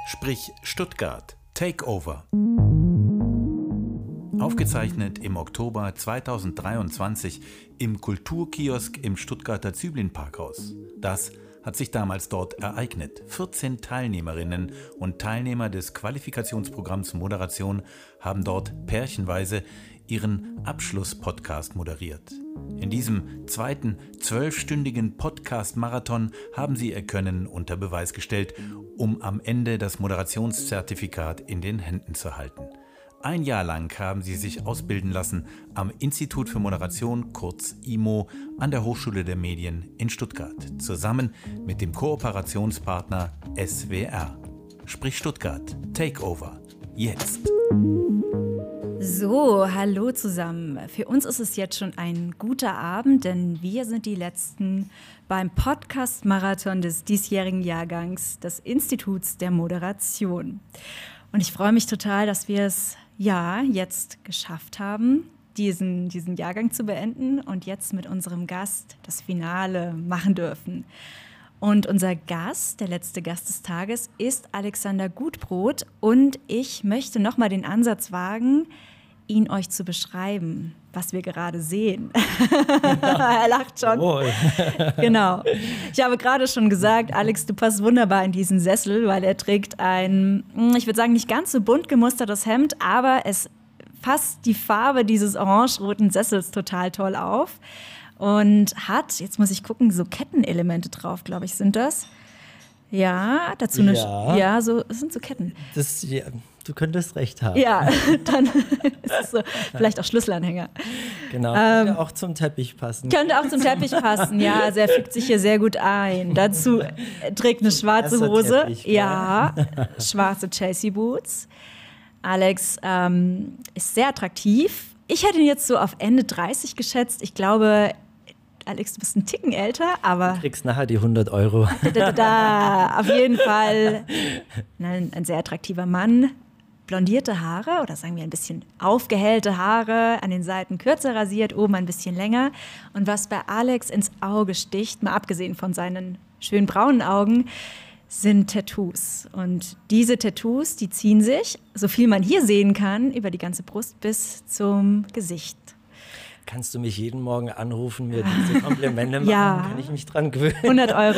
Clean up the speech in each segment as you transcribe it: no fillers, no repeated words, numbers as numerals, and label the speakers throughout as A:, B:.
A: Sprich Stuttgart Takeover. Aufgezeichnet im Oktober 2023 im Kulturkiosk im Stuttgarter Züblin-Parkhaus. Das hat sich damals dort ereignet. 14 Teilnehmerinnen und Teilnehmer des Qualifikationsprogramms Moderation haben dort pärchenweise ihren Abschluss-Podcast moderiert. In diesem zweiten 12-stündigen Podcast-Marathon haben sie ihr Können unter Beweis gestellt, um am Ende das Moderationszertifikat in den Händen zu halten. Ein Jahr lang haben sie sich ausbilden lassen am Institut für Moderation, kurz IMO, an der Hochschule der Medien in Stuttgart, zusammen mit dem Kooperationspartner SWR. Sprich Stuttgart, Takeover, jetzt.
B: So, hallo zusammen. Für uns ist es jetzt schon ein guter Abend, denn wir sind die Letzten beim Podcast-Marathon des diesjährigen Jahrgangs des Instituts der Moderation. Und ich freue mich total, dass wir es jetzt geschafft haben, diesen Jahrgang zu beenden und jetzt mit unserem Gast das Finale machen dürfen. Und unser Gast, der letzte Gast des Tages, ist Alexander Gutbrot. Und ich möchte nochmal den Ansatz wagen, ihn euch zu beschreiben, was wir gerade sehen. Er lacht schon. Genau. Ich habe gerade schon gesagt, Alex, du passt wunderbar in diesen Sessel, weil er trägt ein, ich würde sagen, nicht ganz so bunt gemustertes Hemd, aber es fasst die Farbe dieses orange-roten Sessels total toll auf und hat, jetzt muss ich gucken, so Kettenelemente drauf, glaube ich, sind das. Ja, dazu eine. Ja, so, es sind so Ketten.
C: Du könntest recht haben.
B: Ja, dann ist es so, vielleicht auch Schlüsselanhänger.
C: Genau, könnte auch zum Teppich passen.
B: Könnte auch zum Teppich passen, ja. Also er fügt sich hier sehr gut ein. Dazu trägt eine schwarze Hose.
C: Teppich,
B: ja, schwarze Chelsea Boots. Alex ist sehr attraktiv. Ich hätte ihn jetzt so auf Ende 30 geschätzt. Ich glaube, Alex, du bist ein Ticken älter, aber...
C: Du kriegst nachher die 100 Euro.
B: Auf jeden Fall ein sehr attraktiver Mann. Blondierte Haare oder sagen wir ein bisschen aufgehellte Haare, an den Seiten kürzer rasiert, oben ein bisschen länger. Und was bei Alex ins Auge sticht, mal abgesehen von seinen schönen braunen Augen, sind Tattoos. Und diese Tattoos, die ziehen sich, so viel man hier sehen kann, über die ganze Brust bis zum Gesicht.
C: Kannst du mich jeden Morgen anrufen, mir diese Komplimente machen?
B: Ja.
C: Kann ich mich dran gewöhnen?
B: 100 Euro.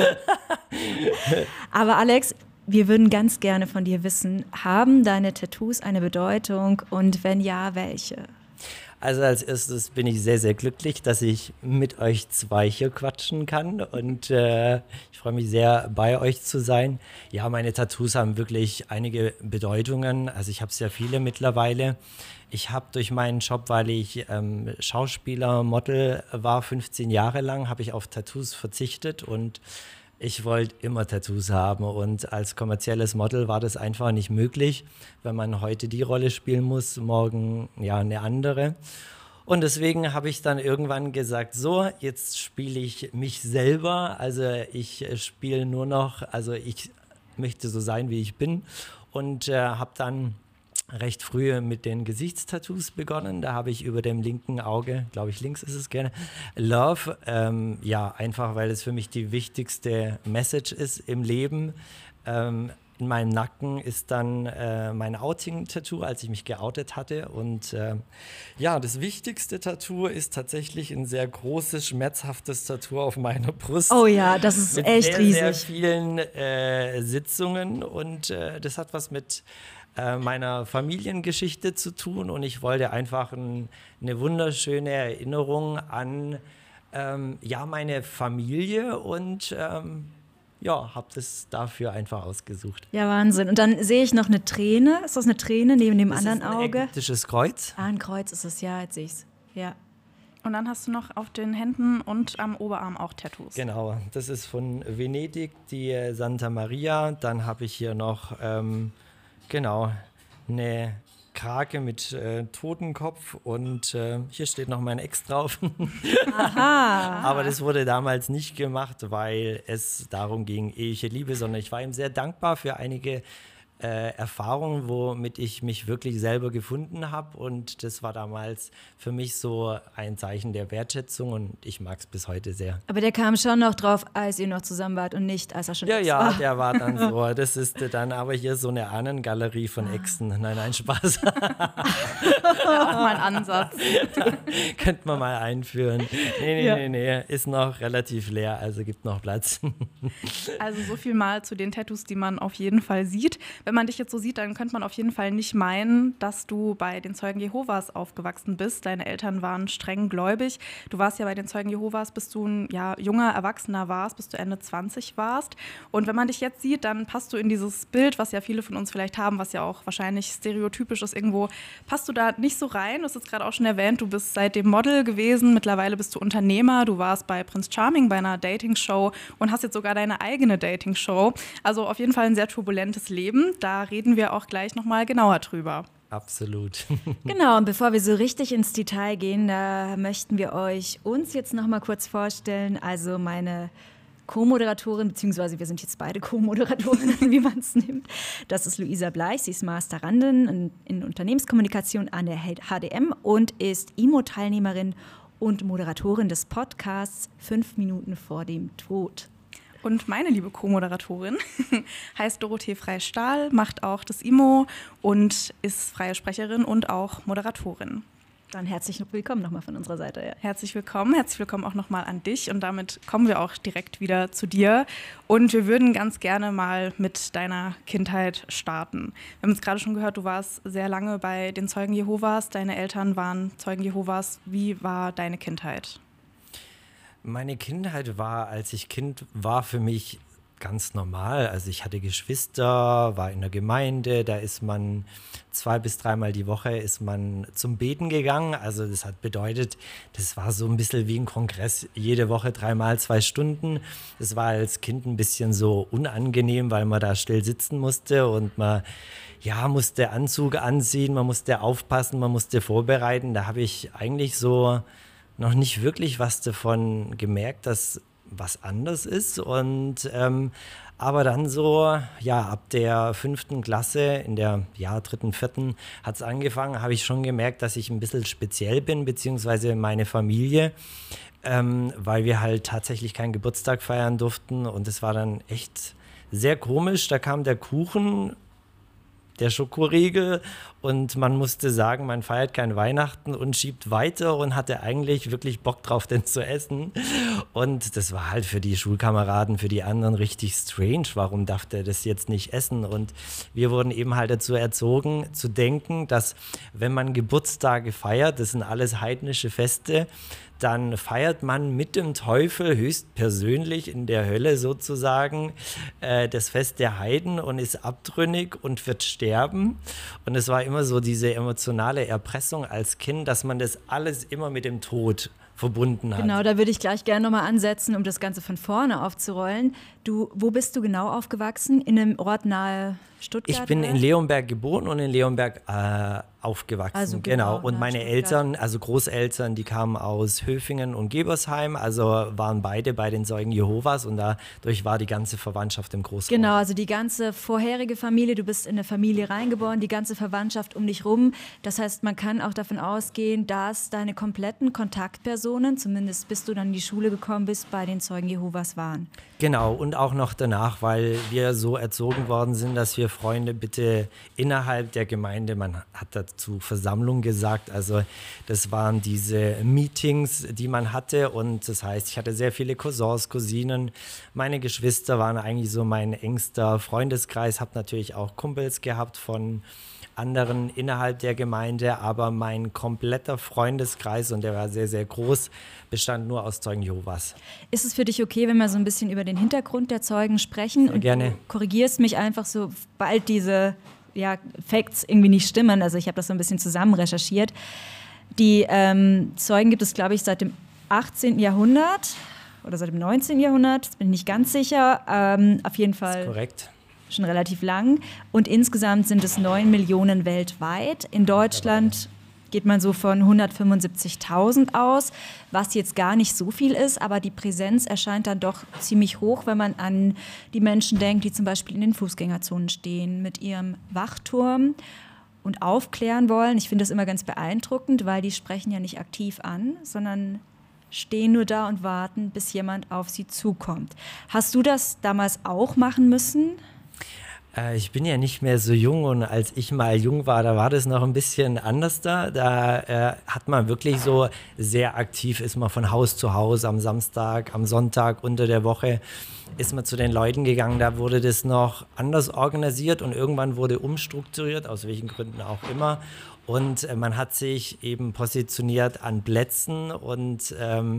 B: Aber Alex, wir würden ganz gerne von dir wissen, haben deine Tattoos eine Bedeutung und wenn ja, welche?
C: Also als erstes bin ich sehr, sehr glücklich, dass ich mit euch zwei hier quatschen kann und ich freue mich sehr, bei euch zu sein. Ja, meine Tattoos haben wirklich einige Bedeutungen, also ich habe sehr viele mittlerweile. Ich habe durch meinen Job, weil ich Schauspieler, Model war, 15 Jahre lang, habe ich auf Tattoos verzichtet und ich wollte immer Tattoos haben und als kommerzielles Model war das einfach nicht möglich, wenn man heute die Rolle spielen muss, morgen ja eine andere. Und deswegen habe ich dann irgendwann gesagt, so, jetzt spiele ich mich selber, also ich spiele nur noch, also ich möchte so sein, wie ich bin und habe dann recht früh mit den Gesichtstattoos begonnen. Da habe ich über dem linken Auge, glaube ich links ist es gerne, Love. Einfach weil es für mich die wichtigste Message ist im Leben. In meinem Nacken ist dann mein Outing-Tattoo, als ich mich geoutet hatte. Und das wichtigste Tattoo ist tatsächlich ein sehr großes, schmerzhaftes Tattoo auf meiner Brust.
B: Oh ja, das ist echt
C: sehr,
B: riesig.
C: Sehr vielen Sitzungen und das hat was mit meiner Familiengeschichte zu tun und ich wollte einfach eine wunderschöne Erinnerung an meine Familie und habe das dafür einfach ausgesucht.
B: Ja, Wahnsinn. Und dann sehe ich noch eine Träne. Ist das eine Träne neben dem anderen Auge?
C: Das ist ein ägyptisches Kreuz.
B: Ein Kreuz ist es, ja, jetzt sehe ich es. Ja.
D: Und dann hast du noch auf den Händen und am Oberarm auch Tattoos.
C: Genau, das ist von Venedig, die Santa Maria. Dann habe ich hier noch eine Krake mit Totenkopf und hier steht noch mein Ex drauf.
B: Aha.
C: Aber das wurde damals nicht gemacht, weil es darum ging, eheliche Liebe, sondern ich war ihm sehr dankbar für einige Erfahrung, womit ich mich wirklich selber gefunden habe. Und das war damals für mich so ein Zeichen der Wertschätzung und ich mag es bis heute sehr.
B: Aber der kam schon noch drauf, als ihr noch zusammen wart und nicht, als er schon
C: Ja,
B: war.
C: der war dann so. Das ist dann aber hier so eine Ahnengalerie von Exen. Nein, Spaß.
D: Auch mal ein Ansatz.
C: Könnte man mal einführen. Nee, ist noch relativ leer, also gibt noch Platz.
D: Also so viel mal zu den Tattoos, die man auf jeden Fall sieht. Wenn man dich jetzt so sieht, dann könnte man auf jeden Fall nicht meinen, dass du bei den Zeugen Jehovas aufgewachsen bist. Deine Eltern waren streng gläubig. Du warst ja bei den Zeugen Jehovas, bis du ein junger Erwachsener warst, bis du Ende 20 warst. Und wenn man dich jetzt sieht, dann passt du in dieses Bild, was ja viele von uns vielleicht haben, was ja auch wahrscheinlich stereotypisch ist irgendwo, passt du da nicht so rein. Du hast jetzt gerade auch schon erwähnt, du bist seitdem Model gewesen, mittlerweile bist du Unternehmer, du warst bei Prince Charming bei einer Dating-Show und hast jetzt sogar deine eigene Dating-Show. Also auf jeden Fall ein sehr turbulentes Leben. Da reden wir auch gleich nochmal genauer drüber.
C: Absolut.
B: Genau, und bevor wir so richtig ins Detail gehen, da möchten wir uns jetzt nochmal kurz vorstellen. Also meine Co-Moderatorin, beziehungsweise wir sind jetzt beide Co-Moderatorinnen, wie man es nimmt. Das ist Luisa Bleich, sie ist Masterandin in Unternehmenskommunikation an der HDM und ist IMO-Teilnehmerin und Moderatorin des Podcasts 5 Minuten vor dem Tod.
D: Und meine liebe Co-Moderatorin heißt Dorothee Frey-Stahl, macht auch das IMO und ist freie Sprecherin und auch Moderatorin.
B: Dann herzlich willkommen nochmal von unserer Seite. Ja.
D: Herzlich willkommen auch nochmal an dich und damit kommen wir auch direkt wieder zu dir. Und wir würden ganz gerne mal mit deiner Kindheit starten. Wir haben es gerade schon gehört, du warst sehr lange bei den Zeugen Jehovas, deine Eltern waren Zeugen Jehovas. Wie war deine Kindheit?
C: Meine Kindheit war, als ich Kind war, für mich ganz normal. Also ich hatte Geschwister, war in der Gemeinde, da ist man 2- bis 3-mal die Woche ist man zum Beten gegangen. Also das hat bedeutet, das war so ein bisschen wie ein Kongress, jede Woche 3-mal 2 Stunden. Das war als Kind ein bisschen so unangenehm, weil man da still sitzen musste und man musste Anzug anziehen, man musste aufpassen, man musste vorbereiten. Da habe ich eigentlich so noch nicht wirklich was davon gemerkt, dass was anders ist. Und aber dann so, ab der 5. Klasse, in der 3., 4. hat es angefangen, habe ich schon gemerkt, dass ich ein bisschen speziell bin, beziehungsweise meine Familie, weil wir halt tatsächlich keinen Geburtstag feiern durften. Und es war dann echt sehr komisch. Da kam der Kuchen, der Schokoriegel und man musste sagen, man feiert kein Weihnachten und schiebt weiter und hatte eigentlich wirklich Bock drauf, den zu essen. Und das war halt für die Schulkameraden, für die anderen richtig strange. Warum darf der das jetzt nicht essen? Und wir wurden eben halt dazu erzogen, zu denken, dass wenn man Geburtstage feiert, das sind alles heidnische Feste, dann feiert man mit dem Teufel höchstpersönlich in der Hölle sozusagen das Fest der Heiden und ist abtrünnig und wird sterben. Und es war immer so diese emotionale Erpressung als Kind, dass man das alles immer mit dem Tod verbunden hat.
B: Genau, da würde ich gleich gerne nochmal ansetzen, um das Ganze von vorne aufzurollen. Wo bist du genau aufgewachsen? In einem Ort nahe Stuttgart?
C: Ich bin in Leonberg geboren und in Leonberg aufgewachsen.
B: Also
C: genau. Und meine
B: Stuttgart.
C: Eltern, also Großeltern, die kamen aus Höfingen und Gebersheim, also waren beide bei den Zeugen Jehovas und dadurch war die ganze Verwandtschaft im Großraum.
B: Genau, also die ganze vorherige Familie, du bist in eine Familie reingeboren, die ganze Verwandtschaft um dich rum. Das heißt, man kann auch davon ausgehen, dass deine kompletten Kontaktpersonen, zumindest bis du dann in die Schule gekommen bist, bei den Zeugen Jehovas waren.
C: Genau, und auch noch danach, weil wir so erzogen worden sind, dass wir Freunde bitte innerhalb der Gemeinde, man hat dazu Versammlung gesagt, also das waren diese Meetings, die man hatte und das heißt, ich hatte sehr viele Cousins, Cousinen, meine Geschwister waren eigentlich so mein engster Freundeskreis, habe natürlich auch Kumpels gehabt von anderen innerhalb der Gemeinde, aber mein kompletter Freundeskreis, und der war sehr, sehr groß, bestand nur aus Zeugen Jehovas.
B: Ist es für dich okay, wenn wir so ein bisschen über den Hintergrund der Zeugen sprechen?
C: Sehr gerne.
B: Du korrigierst mich einfach, sobald diese Facts irgendwie nicht stimmen. Also ich habe das so ein bisschen zusammen recherchiert. Die Zeugen gibt es, glaube ich, seit dem 18. Jahrhundert oder seit dem 19. Jahrhundert, das bin ich nicht ganz sicher. Auf jeden Fall.
C: Das ist korrekt.
B: Schon relativ lang. Und insgesamt sind es 9 Millionen weltweit. In Deutschland geht man so von 175.000 aus, was jetzt gar nicht so viel ist, aber die Präsenz erscheint dann doch ziemlich hoch, wenn man an die Menschen denkt, die zum Beispiel in den Fußgängerzonen stehen, mit ihrem Wachturm und aufklären wollen. Ich finde das immer ganz beeindruckend, weil die sprechen ja nicht aktiv an, sondern stehen nur da und warten, bis jemand auf sie zukommt. Hast du das damals auch machen müssen?
C: Ich bin ja nicht mehr so jung und als ich mal jung war, da war das noch ein bisschen anders da. Da hat man wirklich so sehr aktiv, ist man von Haus zu Haus am Samstag, am Sonntag, unter der Woche, ist man zu den Leuten gegangen. Da wurde das noch anders organisiert und irgendwann wurde umstrukturiert, aus welchen Gründen auch immer. Und man hat sich eben positioniert an Plätzen und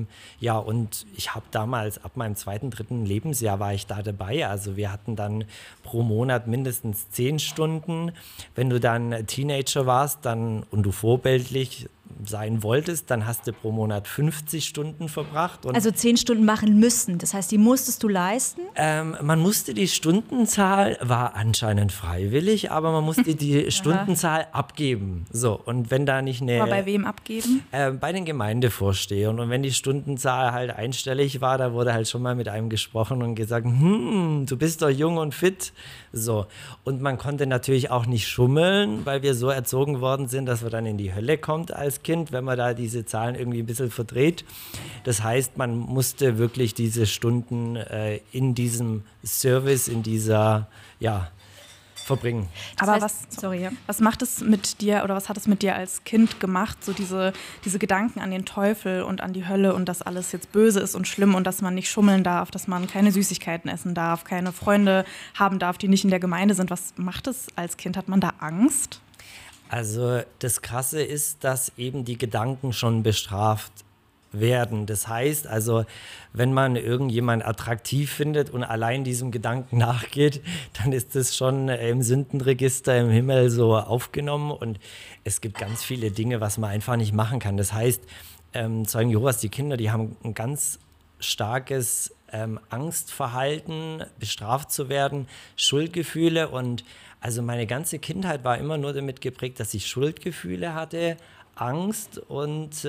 C: und ich habe damals, ab meinem 2., 3. Lebensjahr war ich da dabei. Also wir hatten dann pro Monat mindestens 10 Stunden. Wenn du dann Teenager warst und du vorbildlich sein wolltest, dann hast du pro Monat 50 Stunden verbracht. Und
B: also 10 Stunden machen müssen, das heißt, die musstest du leisten?
C: Man musste die Stundenzahl, war anscheinend freiwillig, aber man musste die Stundenzahl abgeben. So, und wenn da nicht eine...
D: Aber bei wem abgeben?
C: Bei den Gemeindevorstehern. Und wenn die Stundenzahl halt einstellig war, da wurde halt schon mal mit einem gesprochen und gesagt, du bist doch jung und fit. So. Und man konnte natürlich auch nicht schummeln, weil wir so erzogen worden sind, dass man dann in die Hölle kommt als Kind, wenn man da diese Zahlen irgendwie ein bisschen verdreht. Das heißt, man musste wirklich diese Stunden in diesem Service, in dieser, verbringen.
D: Aber was macht es mit dir oder was hat es mit dir als Kind gemacht, so diese Gedanken an den Teufel und an die Hölle und dass alles jetzt böse ist und schlimm und dass man nicht schummeln darf, dass man keine Süßigkeiten essen darf, keine Freunde haben darf, die nicht in der Gemeinde sind. Was macht es als Kind? Hat man da Angst?
C: Also das Krasse ist, dass eben die Gedanken schon bestraft werden. Das heißt also, wenn man irgendjemand attraktiv findet und allein diesem Gedanken nachgeht, dann ist das schon im Sündenregister im Himmel so aufgenommen und es gibt ganz viele Dinge, was man einfach nicht machen kann. Das heißt, Zeugen Jehovas, die Kinder, die haben ein ganz starkes Angstverhalten, bestraft zu werden, Schuldgefühle und also meine ganze Kindheit war immer nur damit geprägt, dass ich Schuldgefühle hatte, Angst und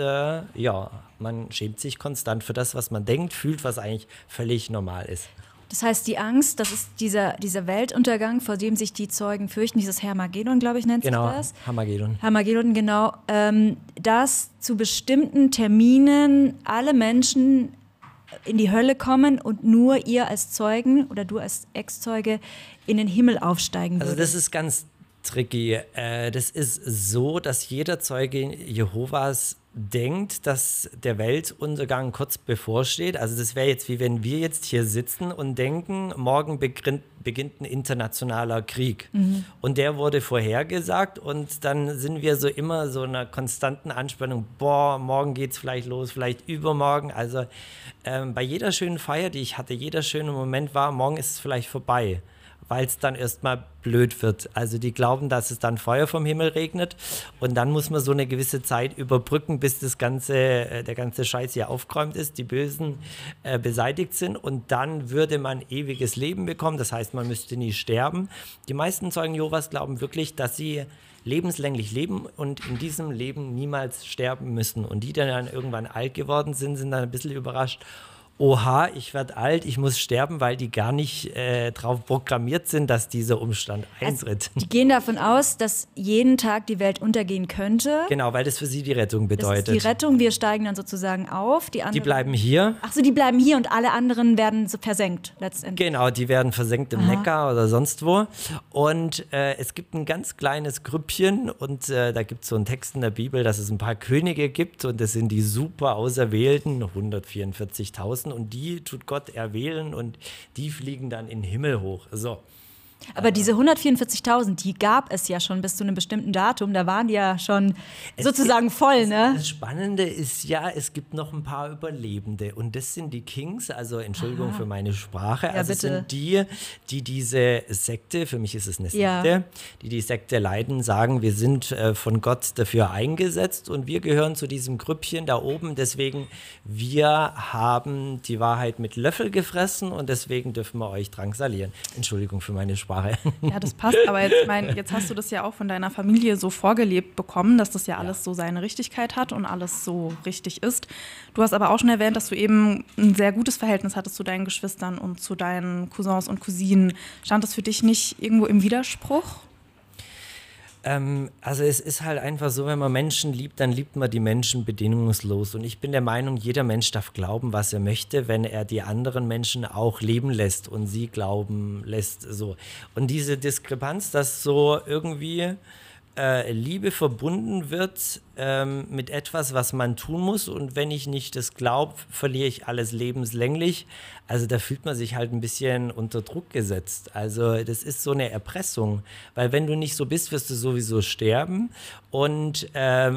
C: man schämt sich konstant für das, was man denkt, fühlt, was eigentlich völlig normal ist.
B: Das heißt, die Angst, das ist dieser Weltuntergang, vor dem sich die Zeugen fürchten, dieses Hermagedon, glaube ich, nennt sich das.
C: Genau, Harmagedon.
B: Harmagedon, genau. Dass zu bestimmten Terminen alle Menschen in die Hölle kommen und nur ihr als Zeugen oder du als Ex-Zeuge in den Himmel aufsteigen würdest.
C: Also das ist ganz tricky. Das ist so, dass jeder Zeuge Jehovas denkt, dass der Weltuntergang kurz bevorsteht. Also das wäre jetzt wie wenn wir jetzt hier sitzen und denken, morgen beginnt ein internationaler Krieg. Und der wurde vorhergesagt und dann sind wir so immer so einer konstanten Anspannung, morgen geht's vielleicht los, vielleicht übermorgen. Also bei jeder schönen Feier, die ich hatte, jeder schöne Moment war, morgen ist es vielleicht vorbei, weil es dann erstmal blöd wird. Also die glauben, dass es dann Feuer vom Himmel regnet und dann muss man so eine gewisse Zeit überbrücken, bis der ganze Scheiß hier aufgeräumt ist, die Bösen beseitigt sind und dann würde man ewiges Leben bekommen. Das heißt, man müsste nie sterben. Die meisten Zeugen Jehovas glauben wirklich, dass sie lebenslänglich leben und in diesem Leben niemals sterben müssen. Und die, die dann irgendwann alt geworden sind, sind dann ein bisschen überrascht. Oha, ich werde alt, ich muss sterben, weil die gar nicht drauf programmiert sind, dass dieser Umstand eintritt.
B: Also, die gehen davon aus, dass jeden Tag die Welt untergehen könnte.
C: Genau, weil das für sie die Rettung bedeutet.
B: Das ist die Rettung, wir steigen dann sozusagen auf. Die
C: bleiben hier.
B: Ach so, die bleiben hier und alle anderen werden so versenkt letztendlich.
C: Genau, die werden versenkt im Neckar oder sonst wo. Und es gibt ein ganz kleines Grüppchen und da gibt es so einen Text in der Bibel, dass es ein paar Könige gibt und das sind die super Auserwählten, 144.000. Und die tut Gott erwählen und die fliegen dann in den Himmel hoch. So.
B: Aber diese 144.000, die gab es ja schon bis zu einem bestimmten Datum. Da waren die ja schon sozusagen voll, ne?
C: Das Spannende ist ja, es gibt noch ein paar Überlebende. Und das sind die Kings, also Entschuldigung für meine Sprache.
B: Ja,
C: also
B: bitte.
C: sind die diese Sekte, für mich ist es eine Sekte, die Sekte leiten, sagen, wir sind von Gott dafür eingesetzt und wir gehören zu diesem Grüppchen da oben. Deswegen, wir haben die Wahrheit mit Löffel gefressen und deswegen dürfen wir euch drangsalieren. Entschuldigung für meine Sprache. Sprache.
D: Ja, das passt, aber jetzt hast du das ja auch von deiner Familie so vorgelebt bekommen, dass das ja alles so seine Richtigkeit hat und alles so richtig ist. Du hast aber auch schon erwähnt, dass du eben ein sehr gutes Verhältnis hattest zu deinen Geschwistern und zu deinen Cousins und Cousinen. Stand das für dich nicht irgendwo im Widerspruch?
C: Also es ist halt einfach so, wenn man Menschen liebt, dann liebt man die Menschen bedingungslos. Und ich bin der Meinung, jeder Mensch darf glauben, was er möchte, wenn er die anderen Menschen auch leben lässt und sie glauben lässt. So. Und diese Diskrepanz, dass so irgendwie Liebe verbunden wird mit etwas, was man tun muss, und wenn ich nicht das glaube, verliere ich alles lebenslänglich. Also da fühlt man sich halt ein bisschen unter Druck gesetzt. Also das ist so eine Erpressung, weil wenn du nicht so bist, wirst du sowieso sterben, und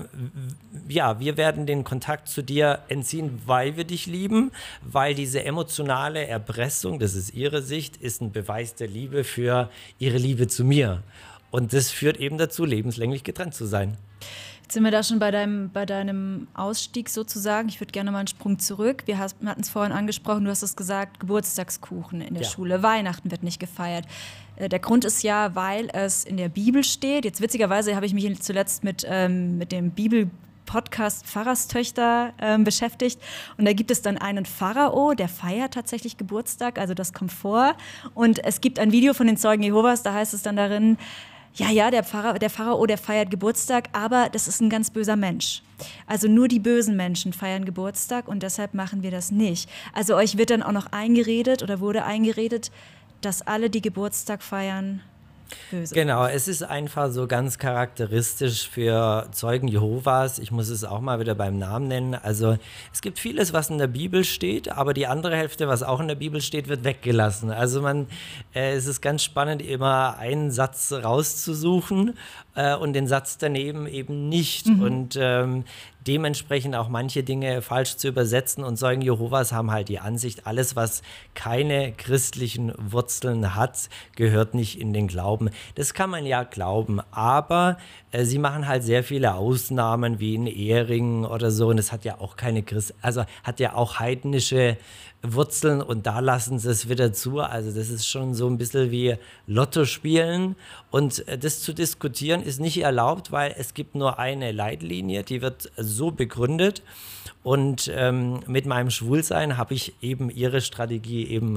C: ja, wir werden den Kontakt zu dir entziehen, weil wir dich lieben, weil diese emotionale Erpressung, das ist ihre Sicht, ist ein Beweis der Liebe für ihre Liebe zu mir. Und das führt eben dazu, lebenslänglich getrennt zu sein.
B: Jetzt sind wir da schon bei deinem Ausstieg sozusagen. Ich würde gerne mal einen Sprung zurück. Wir hatten es vorhin angesprochen, du hast es gesagt, Geburtstagskuchen in der Schule, Weihnachten wird nicht gefeiert. Der Grund ist ja, weil es in der Bibel steht. Jetzt witzigerweise habe ich mich zuletzt mit dem Bibel-Podcast Pfarrerstöchter beschäftigt. Und da gibt es dann einen Pharao, der feiert tatsächlich Geburtstag, also das kommt vor. Und es gibt ein Video von den Zeugen Jehovas, da heißt es dann darin, der Pharao, der feiert Geburtstag, aber das ist ein ganz böser Mensch. Also nur die bösen Menschen feiern Geburtstag und deshalb machen wir das nicht. Also euch wird dann auch noch eingeredet oder wurde eingeredet, dass alle, die Geburtstag feiern, böse.
C: Genau, es ist einfach so ganz charakteristisch für Zeugen Jehovas. Ich muss es auch mal wieder beim Namen nennen. Also es gibt vieles, was in der Bibel steht, aber die andere Hälfte, was auch in der Bibel steht, wird weggelassen. Also es ist ganz spannend, immer einen Satz rauszusuchen und den Satz daneben eben nicht. Und dementsprechend auch manche Dinge falsch zu übersetzen. Und Zeugen Jehovas haben halt die Ansicht, alles, was keine christlichen Wurzeln hat, gehört nicht in den Glauben. Das kann man ja glauben, aber sie machen halt sehr viele Ausnahmen, wie in Ehringen oder so. Und das hat ja auch hat ja auch heidnische Wurzeln, und da lassen sie es wieder zu. Also das ist schon so ein bisschen wie Lotto spielen, und das zu diskutieren ist nicht erlaubt, weil es gibt nur eine Leitlinie, die wird so begründet, und mit meinem Schwulsein habe ich eben ihre Strategie eben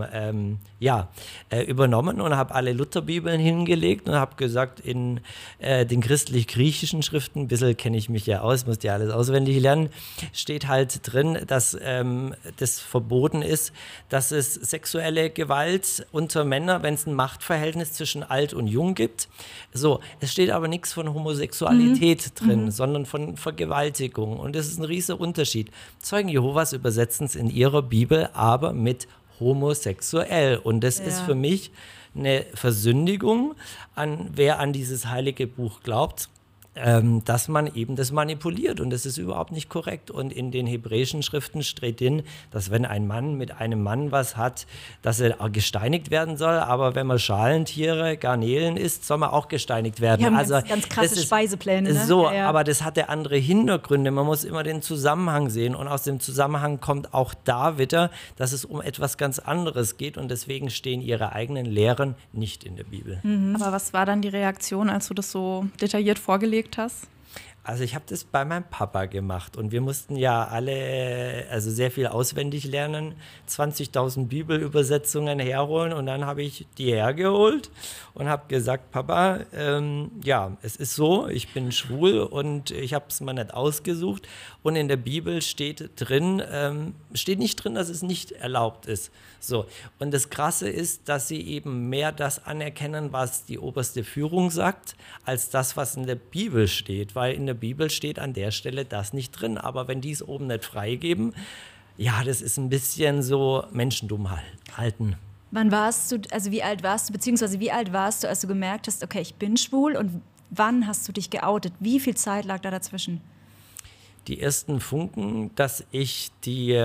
C: übernommen und habe alle Lutherbibeln hingelegt und habe gesagt, in den christlich-griechischen Schriften, ein bisschen kenne ich mich ja aus, musste ja alles auswendig lernen, steht halt drin, dass das verboten ist, dass es sexuelle Gewalt unter Männern, wenn es ein Machtverhältnis zwischen alt und jung gibt. So, es steht aber nichts von Homosexualität drin, sondern von Vergewaltigung, und das ist ein riesiger Unterschied. Zeugen Jehovas übersetzen es in ihrer Bibel aber mit homosexuell, und das ist für mich eine Versündigung, wer an dieses heilige Buch glaubt, dass man eben das manipuliert, und das ist überhaupt nicht korrekt. Und in den hebräischen Schriften steht drin, dass wenn ein Mann mit einem Mann was hat, dass er gesteinigt werden soll, aber wenn man Schalentiere, Garnelen isst, soll man auch gesteinigt werden.
B: Die haben ganz krasse Speisepläne. Ne?
C: So, ja. Aber das hatte andere Hintergründe. Man muss immer den Zusammenhang sehen, und aus dem Zusammenhang kommt auch da wieder, dass es um etwas ganz anderes geht, und deswegen stehen ihre eigenen Lehren nicht in der Bibel.
D: Aber was war dann die Reaktion, als du das so detailliert vorgelegt hast?
C: Also ich habe das bei meinem Papa gemacht, und wir mussten ja alle sehr viel auswendig lernen, 20.000 Bibelübersetzungen herholen, und dann habe ich die hergeholt und habe gesagt, Papa, es ist so, ich bin schwul und ich habe es mal nicht ausgesucht, und in der Bibel steht nicht drin, dass es nicht erlaubt ist. So. Und das Krasse ist, dass sie eben mehr das anerkennen, was die oberste Führung sagt, als das, was in der Bibel steht, weil in der Bibel steht an der Stelle das nicht drin. Aber wenn die es oben nicht freigeben, ja, das ist ein bisschen so Menschendumm halten.
B: Wann warst du, also wie alt warst du, beziehungsweise wie alt warst du, als du gemerkt hast, okay, ich bin schwul, und wann hast du dich geoutet? Wie viel Zeit lag da dazwischen?
C: Die ersten Funken, dass ich die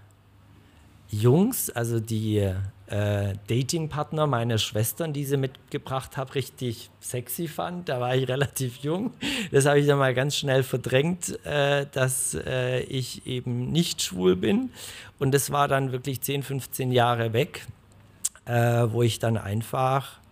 C: Jungs, also die Datingpartner meiner Schwestern, die sie mitgebracht habe, richtig sexy fand. Da war ich relativ jung. Das habe ich dann mal ganz schnell verdrängt, dass ich eben nicht schwul bin. Und das war dann wirklich 10, 15 Jahre weg, wo ich dann einfach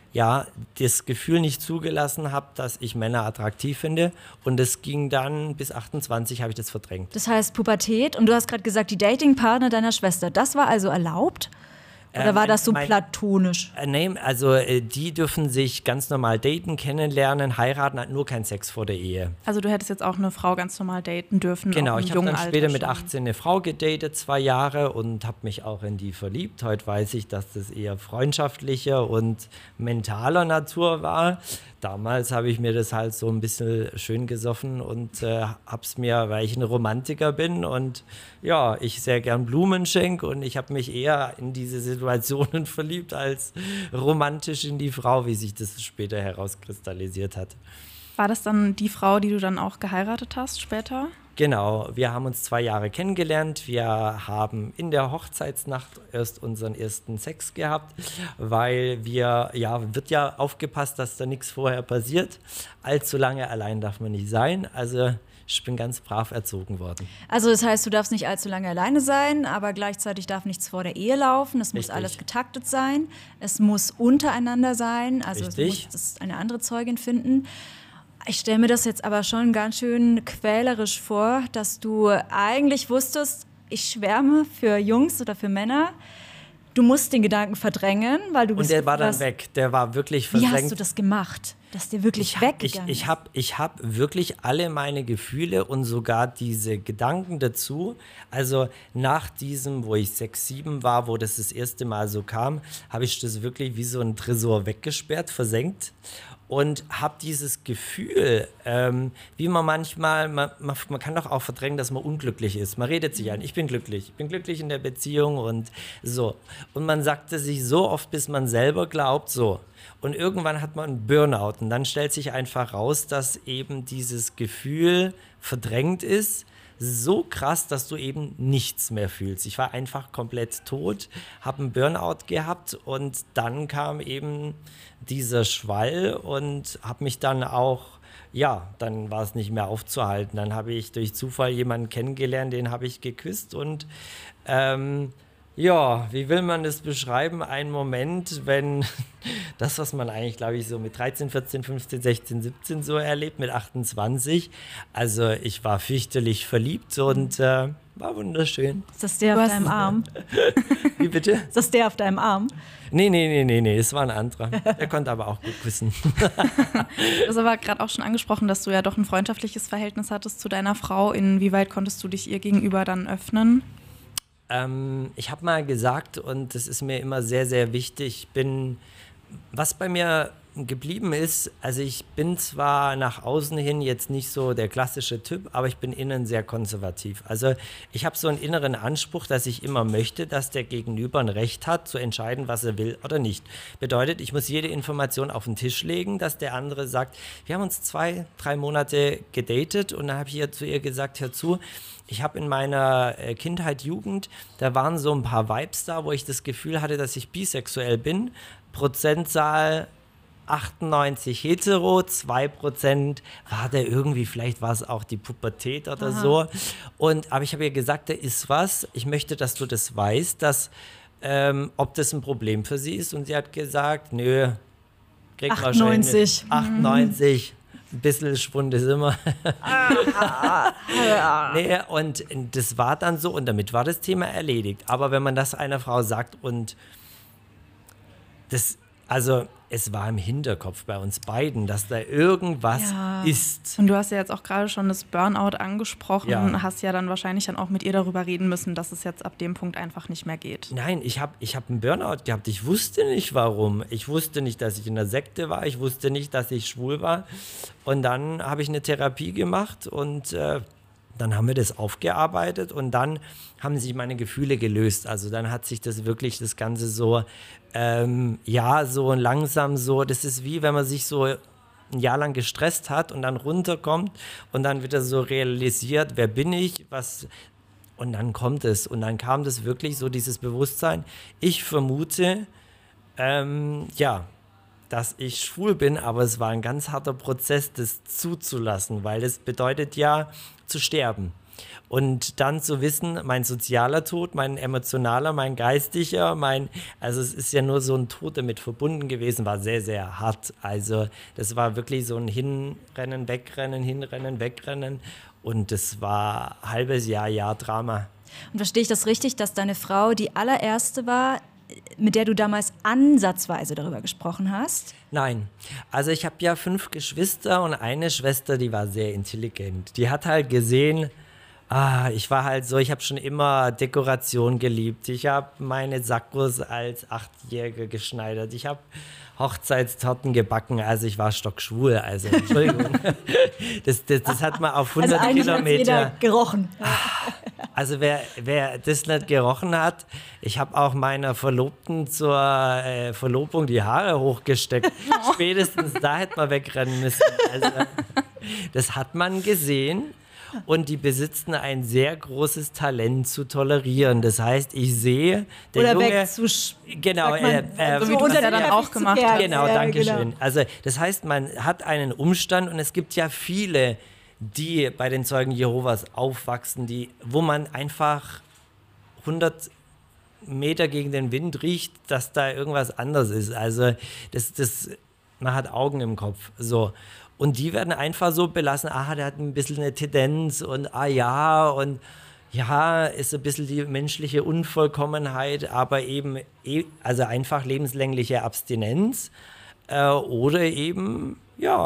C: ja, das Gefühl nicht zugelassen habe, dass ich Männer attraktiv finde. Und es ging dann bis 28, habe ich das verdrängt.
B: Das heißt Pubertät und du hast gerade gesagt, die Datingpartner deiner Schwester, das war also erlaubt? Oder war das so platonisch?
C: Nein, also die dürfen sich ganz normal daten, kennenlernen, heiraten, hat nur keinen Sex vor der Ehe.
D: Also du hättest jetzt auch eine Frau ganz normal daten dürfen.
C: Genau,
D: auch im
C: ich habe
D: jungen
C: dann
D: Alter
C: später mit
D: schon.
C: 18 eine Frau gedatet, 2 Jahre, und habe mich auch in die verliebt. Heute weiß ich, dass das eher freundschaftlicher und mentaler Natur war. Damals habe ich mir das halt so ein bisschen schön gesoffen und hab's mir, weil ich ein Romantiker bin und ja, ich sehr gern Blumen schenke, und ich habe mich eher in diese Situationen verliebt als romantisch in die Frau, wie sich das später herauskristallisiert hat.
D: War das dann die Frau, die du dann auch geheiratet hast später?
C: Genau, wir haben uns 2 Jahre kennengelernt. Wir haben in der Hochzeitsnacht erst unseren ersten Sex gehabt, weil wird ja aufgepasst, dass da nichts vorher passiert. Allzu lange allein darf man nicht sein. Also ich bin ganz brav erzogen worden.
B: Also das heißt, du darfst nicht allzu lange alleine sein, aber gleichzeitig darf nichts vor der Ehe laufen. Es muss
C: Richtig.
B: alles getaktet sein. Es muss untereinander sein. Also
C: Richtig.
B: es muss eine andere Zeugin finden. Ich stelle mir das jetzt aber schon ganz schön quälerisch vor, dass du eigentlich wusstest, ich schwärme für Jungs oder für Männer. Du musst den Gedanken verdrängen, weil du
C: Und der war dann weg. Der war wirklich
B: Wie
C: versenkt.
B: hast du das gemacht, dass der wirklich weggegangen ist?
C: Ich hab wirklich alle meine Gefühle und sogar diese Gedanken dazu. Also nach diesem, wo ich 6, 7 war, wo das erste Mal so kam, habe ich das wirklich wie so ein Tresor weggesperrt, versenkt. Und habe dieses Gefühl, wie man manchmal, man kann doch auch verdrängen, dass man unglücklich ist. Man redet sich ein, ich bin glücklich in der Beziehung und so. Und man sagte sich so oft, bis man selber glaubt, so. Und irgendwann hat man einen Burnout und dann stellt sich einfach raus, dass eben dieses Gefühl verdrängt ist, so krass, dass du eben nichts mehr fühlst. Ich war einfach komplett tot, habe einen Burnout gehabt und dann kam eben dieser Schwall und habe mich dann auch, ja, dann war es nicht mehr aufzuhalten. Dann habe ich durch Zufall jemanden kennengelernt, den habe ich geküsst und ja, wie will man das beschreiben? Ein Moment, wenn das, was man eigentlich, glaube ich, so mit 13, 14, 15, 16, 17 so erlebt, mit 28. Also ich war fürchterlich verliebt und war wunderschön.
B: Ist das der auf deinem Arm?
C: Wie bitte?
B: Ist das der auf deinem Arm?
C: Nee, es war ein anderer. Der konnte aber auch gut küssen.
D: Du hast aber gerade auch schon angesprochen, dass du ja doch ein freundschaftliches Verhältnis hattest zu deiner Frau. Inwieweit konntest du dich ihr gegenüber dann öffnen?
C: Ich habe mal gesagt, und das ist mir immer sehr, sehr wichtig, was bei mir geblieben ist, also ich bin zwar nach außen hin jetzt nicht so der klassische Typ, aber ich bin innen sehr konservativ. Also ich habe so einen inneren Anspruch, dass ich immer möchte, dass der Gegenüber ein Recht hat, zu entscheiden, was er will oder nicht. Bedeutet, ich muss jede Information auf den Tisch legen, dass der andere sagt, wir haben uns 2, 3 Monate gedatet und dann habe ich zu ihr gesagt, hör zu, ich habe in meiner Kindheit, Jugend, da waren so ein paar Vibes da, wo ich das Gefühl hatte, dass ich bisexuell bin. Prozentzahl 98 hetero, 2% war der irgendwie, vielleicht war es auch die Pubertät oder so. Aber ich habe ihr gesagt, da ist was, ich möchte, dass du das weißt, dass, ob das ein Problem für sie ist. Und sie hat gesagt, nö, krieg
B: 98.
C: wahrscheinlich 98. Ein bisschen Schwund ist immer. Nee, und das war dann so und damit war das Thema erledigt. Aber wenn man das einer Frau sagt und das, also es war im Hinterkopf bei uns beiden, dass da irgendwas ist.
D: Und du hast ja jetzt auch gerade schon das Burnout angesprochen,
C: Ja.
D: hast ja dann wahrscheinlich dann auch mit ihr darüber reden müssen, dass es jetzt ab dem Punkt einfach nicht mehr geht.
C: Nein, ich hab einen Burnout gehabt. Ich wusste nicht, warum. Ich wusste nicht, dass ich in der Sekte war. Ich wusste nicht, dass ich schwul war. Und dann habe ich eine Therapie gemacht und dann haben wir das aufgearbeitet und dann haben sich meine Gefühle gelöst. Also dann hat sich das wirklich, das Ganze so, so langsam so, das ist wie, wenn man sich so ein Jahr lang gestresst hat und dann runterkommt und dann wieder so realisiert, wer bin ich, was, und dann kommt es. Und dann kam das wirklich so, dieses Bewusstsein. Ich vermute, dass ich schwul bin, aber es war ein ganz harter Prozess, das zuzulassen, weil das bedeutet ja zu sterben. Und dann zu wissen, mein sozialer Tod, mein emotionaler, mein geistiger, also es ist ja nur so ein Tod damit verbunden gewesen, war sehr, sehr hart. Also das war wirklich so ein Hinrennen, Wegrennen. Und das war halbes Jahr Drama.
B: Und verstehe ich das richtig, dass deine Frau die allererste war, mit der du damals ansatzweise darüber gesprochen hast?
C: Nein, also ich habe ja 5 Geschwister und eine Schwester, die war sehr intelligent. Die hat halt gesehen, ich war halt so, ich habe schon immer Dekoration geliebt. Ich habe meine Sakkos als 8-Jährige geschneidert. Ich habe Hochzeitstorten gebacken, also ich war stockschwul, also Entschuldigung. Das hat man auf 100
B: also
C: Kilometer.
B: Jeder gerochen.
C: Also wer das nicht gerochen hat, ich habe auch meiner Verlobten zur Verlobung die Haare hochgesteckt. Spätestens da hätte man wegrennen müssen. Also, das hat man gesehen. Und die besitzen ein sehr großes Talent zu tolerieren. Das heißt, ich sehe, der
B: oder
C: Junge...
B: genau,
D: so wie du das ja dann auch gemacht hast.
C: Genau, danke schön.
B: Genau.
C: Also das heißt, man hat einen Umstand und es gibt ja viele, die bei den Zeugen Jehovas aufwachsen, wo man einfach 100 Meter gegen den Wind riecht, dass da irgendwas anders ist. Also man hat Augen im Kopf. So. Und die werden einfach so belassen, der hat ein bisschen eine Tendenz und ist ein bisschen die menschliche Unvollkommenheit, aber eben also einfach lebenslängliche Abstinenz oder eben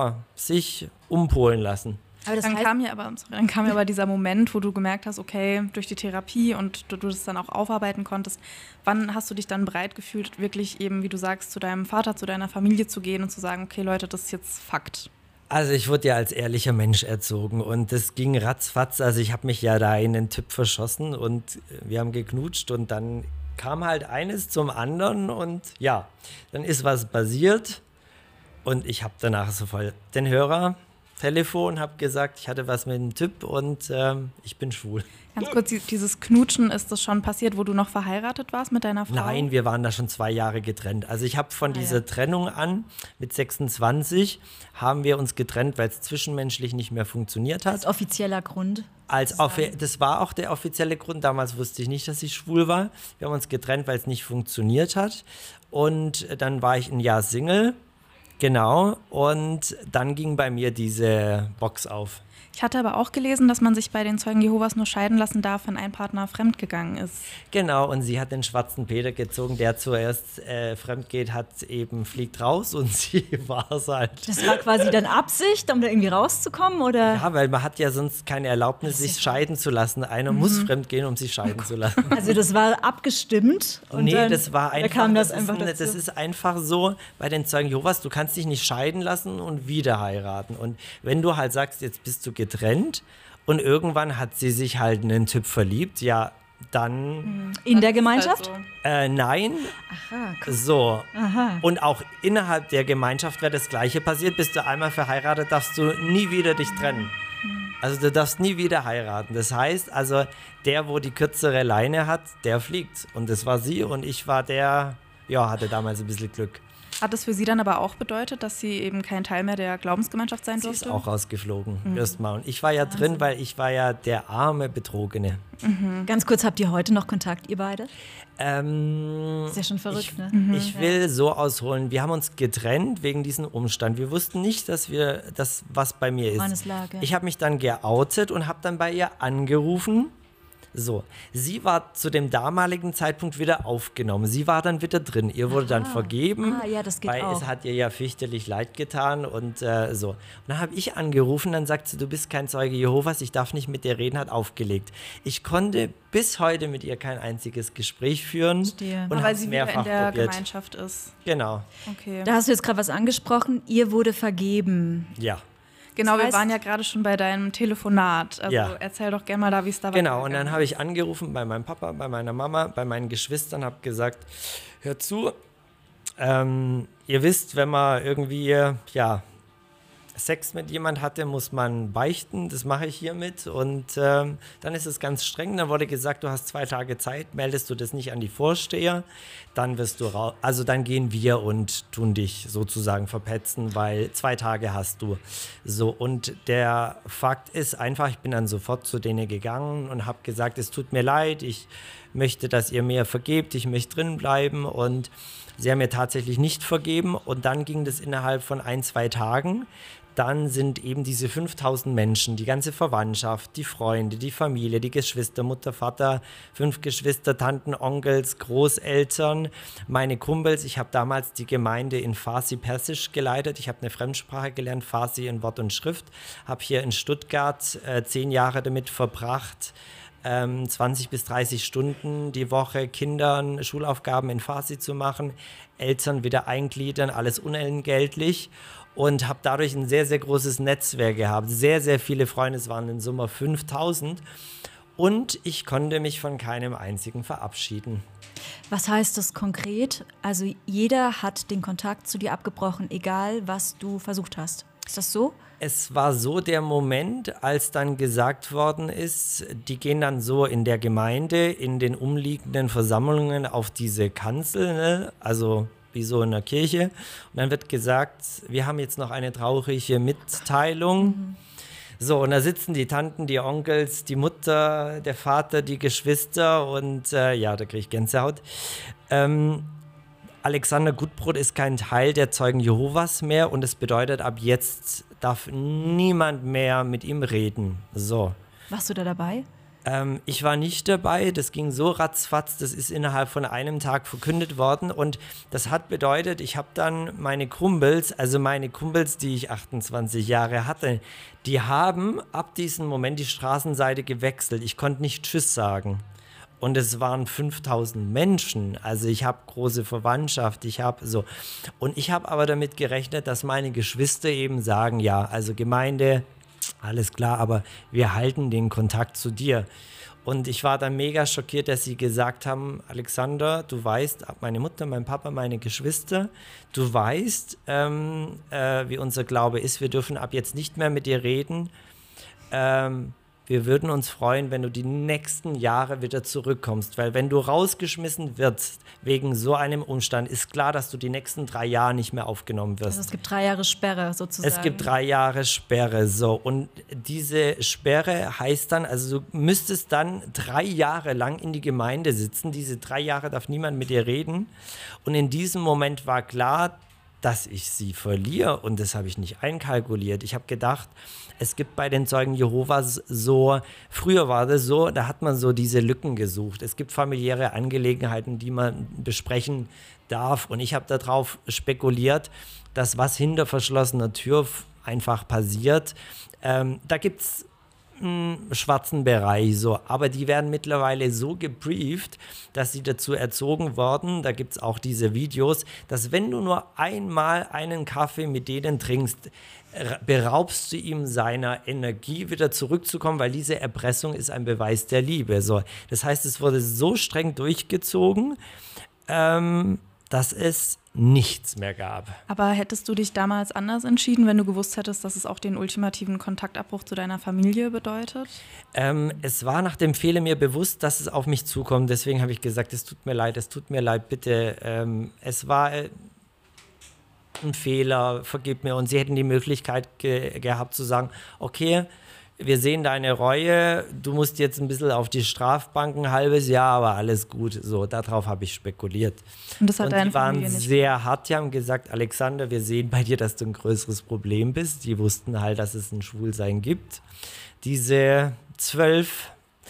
C: sich umpolen lassen.
B: Aber das
D: Dann kam ja aber dieser Moment, wo du gemerkt hast, okay, durch die Therapie und du das dann auch aufarbeiten konntest, wann hast du dich dann bereit gefühlt, wirklich eben, wie du sagst, zu deinem Vater, zu deiner Familie zu gehen und zu sagen, okay Leute, das ist jetzt Fakt?
C: Also ich wurde ja als ehrlicher Mensch erzogen und das ging ratzfatz. Also ich habe mich ja da in den Typ verschossen und wir haben geknutscht und dann kam halt eines zum anderen und dann ist was passiert und ich habe danach sofort den Telefon, habe gesagt, ich hatte was mit dem Typ und ich bin schwul.
D: Ganz kurz, dieses Knutschen, ist das schon passiert, wo du noch verheiratet warst mit deiner Frau?
C: Nein, wir waren da schon 2 Jahre getrennt. Also ich habe von dieser Trennung an, mit 26, haben wir uns getrennt, weil es zwischenmenschlich nicht mehr funktioniert hat.
B: Als offizieller Grund?
C: Das war auch der offizielle Grund. Damals wusste ich nicht, dass ich schwul war. Wir haben uns getrennt, weil es nicht funktioniert hat. Und dann war ich ein Jahr Single. Genau. Und dann ging bei mir diese Box auf.
D: Ich hatte aber auch gelesen, dass man sich bei den Zeugen Jehovas nur scheiden lassen darf, wenn ein Partner fremdgegangen ist.
C: Genau, und sie hat den schwarzen Peter gezogen, der zuerst fremd geht, fliegt raus und sie war es halt.
B: Das war quasi dann Absicht, um da irgendwie rauszukommen, oder?
C: Ja, weil man hat ja sonst keine Erlaubnis, sich scheiden zu lassen. Einer muss fremd gehen, um sich scheiden zu lassen.
B: Also das war abgestimmt? Und
C: nee,
B: dann,
C: das war einfach,
B: kam das
C: ist einfach so, bei den Zeugen Jehovas, du kannst dich nicht scheiden lassen und wieder heiraten. Und wenn du halt sagst, jetzt bist du getrennt und irgendwann hat sie sich halt in einen Typ verliebt, dann...
B: In der Gemeinschaft?
D: Halt so.
C: Nein.
B: Aha, cool.
C: So.
B: Aha.
C: Und auch innerhalb der Gemeinschaft wäre das Gleiche passiert. Bist du einmal verheiratet, darfst du nie wieder dich trennen. Also du darfst nie wieder heiraten. Das heißt, also der, wo die kürzere Leine hat, der fliegt. Und das war sie und ich war der, hatte damals ein bisschen Glück.
D: Hat es für sie dann aber auch bedeutet, dass sie eben kein Teil mehr der Glaubensgemeinschaft sein durfte?
C: Sie ist auch rausgeflogen, erstmal. Und ich war ja drin, weil ich war ja der arme Betrogene.
B: Ganz kurz, habt ihr heute noch Kontakt, ihr beide?
C: Ist
B: ja schon verrückt, ne?
C: Ich will so ausholen. Wir haben uns getrennt wegen diesem Umstand. Wir wussten nicht, dass was bei mir ist.
B: Manneslage.
C: Ich habe mich dann geoutet und habe dann bei ihr angerufen. So, sie war zu dem damaligen Zeitpunkt wieder aufgenommen. Sie war dann wieder drin. Ihr wurde dann vergeben,
B: ja, das geht
C: weil
B: auch.
C: es hat ihr ja fürchterlich leid getan und so. Und dann habe ich angerufen, dann sagt sie, du bist kein Zeuge Jehovas, ich darf nicht mit dir reden, hat aufgelegt. Ich konnte bis heute mit ihr kein einziges Gespräch führen.
B: Verstehe.
C: Und
D: weil sie wieder
C: mehrfach
D: in der
C: probiert.
D: Gemeinschaft ist.
C: Genau,
D: Okay.
B: Da hast du jetzt gerade was angesprochen, ihr wurde vergeben.
C: ja.
D: Genau,
B: Das
D: wir
B: heißt-
D: waren ja gerade schon bei deinem Telefonat. Also erzähl doch gerne mal da, wie es da war.
C: Genau, und dann habe ich angerufen bei meinem Papa, bei meiner Mama, bei meinen Geschwistern, habe gesagt, hört zu, ihr wisst, wenn man irgendwie, Sex mit jemand hatte, muss man beichten. Das mache ich hiermit. Und dann ist es ganz streng. Dann wurde gesagt, du hast 2 Tage Zeit, meldest du das nicht an die Vorsteher, dann wirst du raus. Also dann gehen wir und tun dich sozusagen verpetzen, weil 2 Tage hast du. So, und der Fakt ist einfach, ich bin dann sofort zu denen gegangen und habe gesagt, es tut mir leid, ich möchte, dass ihr mir vergebt, ich möchte drin bleiben, und sie haben mir tatsächlich nicht vergeben, und dann ging das innerhalb von 1-2 Tagen. Dann sind eben diese 5000 Menschen, die ganze Verwandtschaft, die Freunde, die Familie, die Geschwister, Mutter, Vater, 5 Geschwister, Tanten, Onkels, Großeltern, meine Kumpels. Ich habe damals die Gemeinde in Farsi-Persisch geleitet. Ich habe eine Fremdsprache gelernt, Farsi in Wort und Schrift. Habe hier in Stuttgart 10 Jahre damit verbracht, 20 bis 30 Stunden die Woche Kindern Schulaufgaben in Farsi zu machen, Eltern wieder eingliedern, alles unentgeltlich, und habe dadurch ein sehr, sehr großes Netzwerk gehabt. Sehr, sehr viele Freunde, es waren in Summe 5000, und ich konnte mich von keinem einzigen verabschieden.
B: Was heißt das konkret? Also jeder hat den Kontakt zu dir abgebrochen, egal was du versucht hast. Ist das so?
C: Es war so der Moment, als dann gesagt worden ist, die gehen dann so in der Gemeinde, in den umliegenden Versammlungen auf diese Kanzel, ne? Also wie so in der Kirche. Und dann wird gesagt, wir haben jetzt noch eine traurige Mitteilung. So, und da sitzen die Tanten, die Onkels, die Mutter, der Vater, die Geschwister, und ja, da kriege ich Gänsehaut. Alexander Gutbrot ist kein Teil der Zeugen Jehovas mehr, und das bedeutet, ab jetzt darf niemand mehr mit ihm reden. So.
B: Warst du da dabei?
C: Ich war nicht dabei, das ging so ratzfatz, das ist innerhalb von einem Tag verkündet worden, und das hat bedeutet, ich habe dann meine Kumpels, die ich 28 Jahre hatte, die haben ab diesem Moment die Straßenseite gewechselt. Ich konnte nicht Tschüss sagen. Und es waren 5000 Menschen, also ich habe große Verwandtschaft, Und ich habe aber damit gerechnet, dass meine Geschwister eben sagen, ja, also Gemeinde, alles klar, aber wir halten den Kontakt zu dir. Und ich war dann mega schockiert, dass sie gesagt haben, Alexander, du weißt, meine Mutter, mein Papa, meine Geschwister, du weißt, wie unser Glaube ist, wir dürfen ab jetzt nicht mehr mit dir reden. Wir würden uns freuen, wenn du die nächsten Jahre wieder zurückkommst, weil wenn du rausgeschmissen wirst wegen so einem Umstand, ist klar, dass du die nächsten 3 Jahre nicht mehr aufgenommen wirst.
B: Also es gibt 3 Jahre Sperre sozusagen.
C: Es gibt 3 Jahre Sperre, so. Und diese Sperre heißt dann, also du müsstest dann 3 Jahre lang in die Gemeinde sitzen. Diese 3 Jahre darf niemand mit dir reden. Und in diesem Moment war klar, dass ich sie verliere, und das habe ich nicht einkalkuliert. Ich habe gedacht, es gibt bei den Zeugen Jehovas so, früher war das so, da hat man so diese Lücken gesucht. Es gibt familiäre Angelegenheiten, die man besprechen darf, und ich habe darauf spekuliert, dass was hinter verschlossener Tür einfach passiert. Da gibt es schwarzen Bereich, so. Aber die werden mittlerweile so gebrieft, dass sie dazu erzogen worden, da gibt es auch diese Videos, dass wenn du nur einmal einen Kaffee mit denen trinkst, beraubst du ihm seiner Energie, wieder zurückzukommen, weil diese Erpressung ist ein Beweis der Liebe. So. Das heißt, es wurde so streng durchgezogen, dass es nichts mehr gab.
D: Aber hättest du dich damals anders entschieden, wenn du gewusst hättest, dass es auch den ultimativen Kontaktabbruch zu deiner Familie bedeutet?
C: Es war nach dem Fehler mir bewusst, dass es auf mich zukommt. Deswegen habe ich gesagt, es tut mir leid, bitte. Es war ein Fehler, vergib mir. Und sie hätten die Möglichkeit gehabt zu sagen, okay, wir sehen deine Reue, du musst jetzt ein bisschen auf die Strafbank ein halbes Jahr, aber alles gut. So, darauf habe ich spekuliert.
D: Und das hat deine
C: die waren
D: Familie nicht
C: sehr hart, die haben gesagt, Alexander, wir sehen bei dir, dass du ein größeres Problem bist. Die wussten halt, dass es ein Schwulsein gibt. Diese 12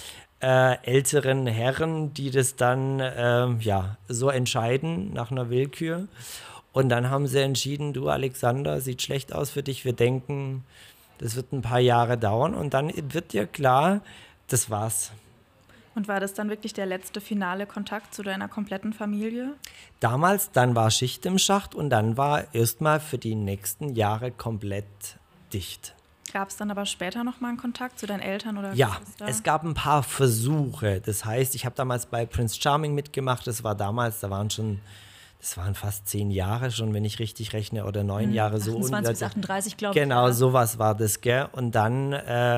C: älteren Herren, die das dann so entscheiden nach einer Willkür. Und dann haben sie entschieden, du Alexander, sieht schlecht aus für dich, wir denken, das wird ein paar Jahre dauern, und dann wird dir klar, das war's.
D: Und war das dann wirklich der letzte finale Kontakt zu deiner kompletten Familie?
C: Damals, dann war Schicht im Schacht, und dann war erstmal für die nächsten Jahre komplett dicht.
D: Gab es dann aber später nochmal einen Kontakt zu deinen Eltern oder
C: Ja,
D: Geschwister?
C: es gab ein paar Versuche. Das heißt, ich habe damals bei Prince Charming mitgemacht, das war damals, da das waren fast 10 Jahre schon, wenn ich richtig rechne, oder 9 Jahre so.
B: 28 bis 38, glaube ich.
C: Genau,
B: ja.
C: sowas war das, gell? Und dann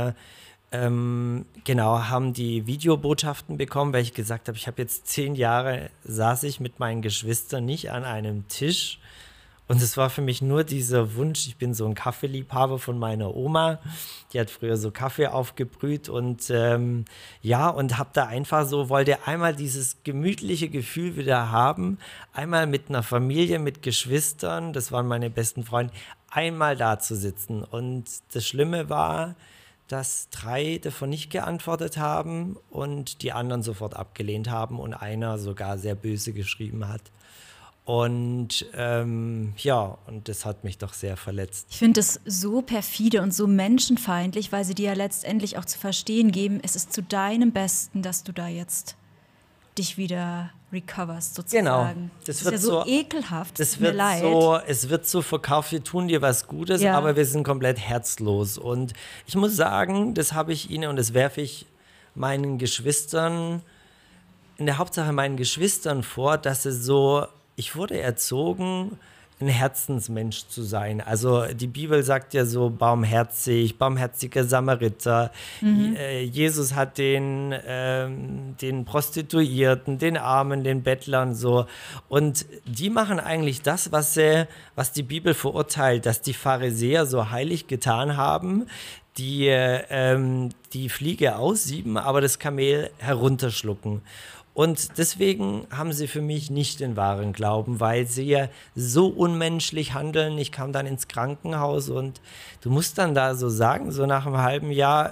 C: haben die Videobotschaften bekommen, weil ich gesagt habe, ich habe jetzt 10 Jahre, saß ich mit meinen Geschwistern nicht an einem Tisch. Und es war für mich nur dieser Wunsch, ich bin so ein Kaffeeliebhaber von meiner Oma, die hat früher so Kaffee aufgebrüht und und habe da einfach so, wollte einmal dieses gemütliche Gefühl wieder haben, einmal mit einer Familie, mit Geschwistern, das waren meine besten Freunde, einmal da zu sitzen. Und das Schlimme war, dass 3 davon nicht geantwortet haben und die anderen sofort abgelehnt haben und einer sogar sehr böse geschrieben hat. Und und das hat mich doch sehr verletzt.
B: Ich finde es so perfide und so menschenfeindlich, weil sie dir ja letztendlich auch zu verstehen geben, es ist zu deinem Besten, dass du da jetzt dich wieder recoverst, sozusagen.
C: Genau.
B: Das ist ja so ekelhaft,
C: es wird so verkauft, wir tun dir was Gutes, aber wir sind komplett herzlos. Und ich muss sagen, das habe ich ihnen und das werfe ich meinen Geschwistern, in der Hauptsache meinen Geschwistern vor, dass es so, ich wurde erzogen, ein Herzensmensch zu sein. Also die Bibel sagt ja so barmherziger Samariter. Jesus hat den Prostituierten, den Armen, den Bettlern so. Und die machen eigentlich das, was die Bibel verurteilt, dass die Pharisäer so heilig getan haben, die Fliege aussieben, aber das Kamel herunterschlucken. Und deswegen haben sie für mich nicht den wahren Glauben, weil sie ja so unmenschlich handeln. Ich kam dann ins Krankenhaus und du musst dann da so sagen, so nach einem halben Jahr,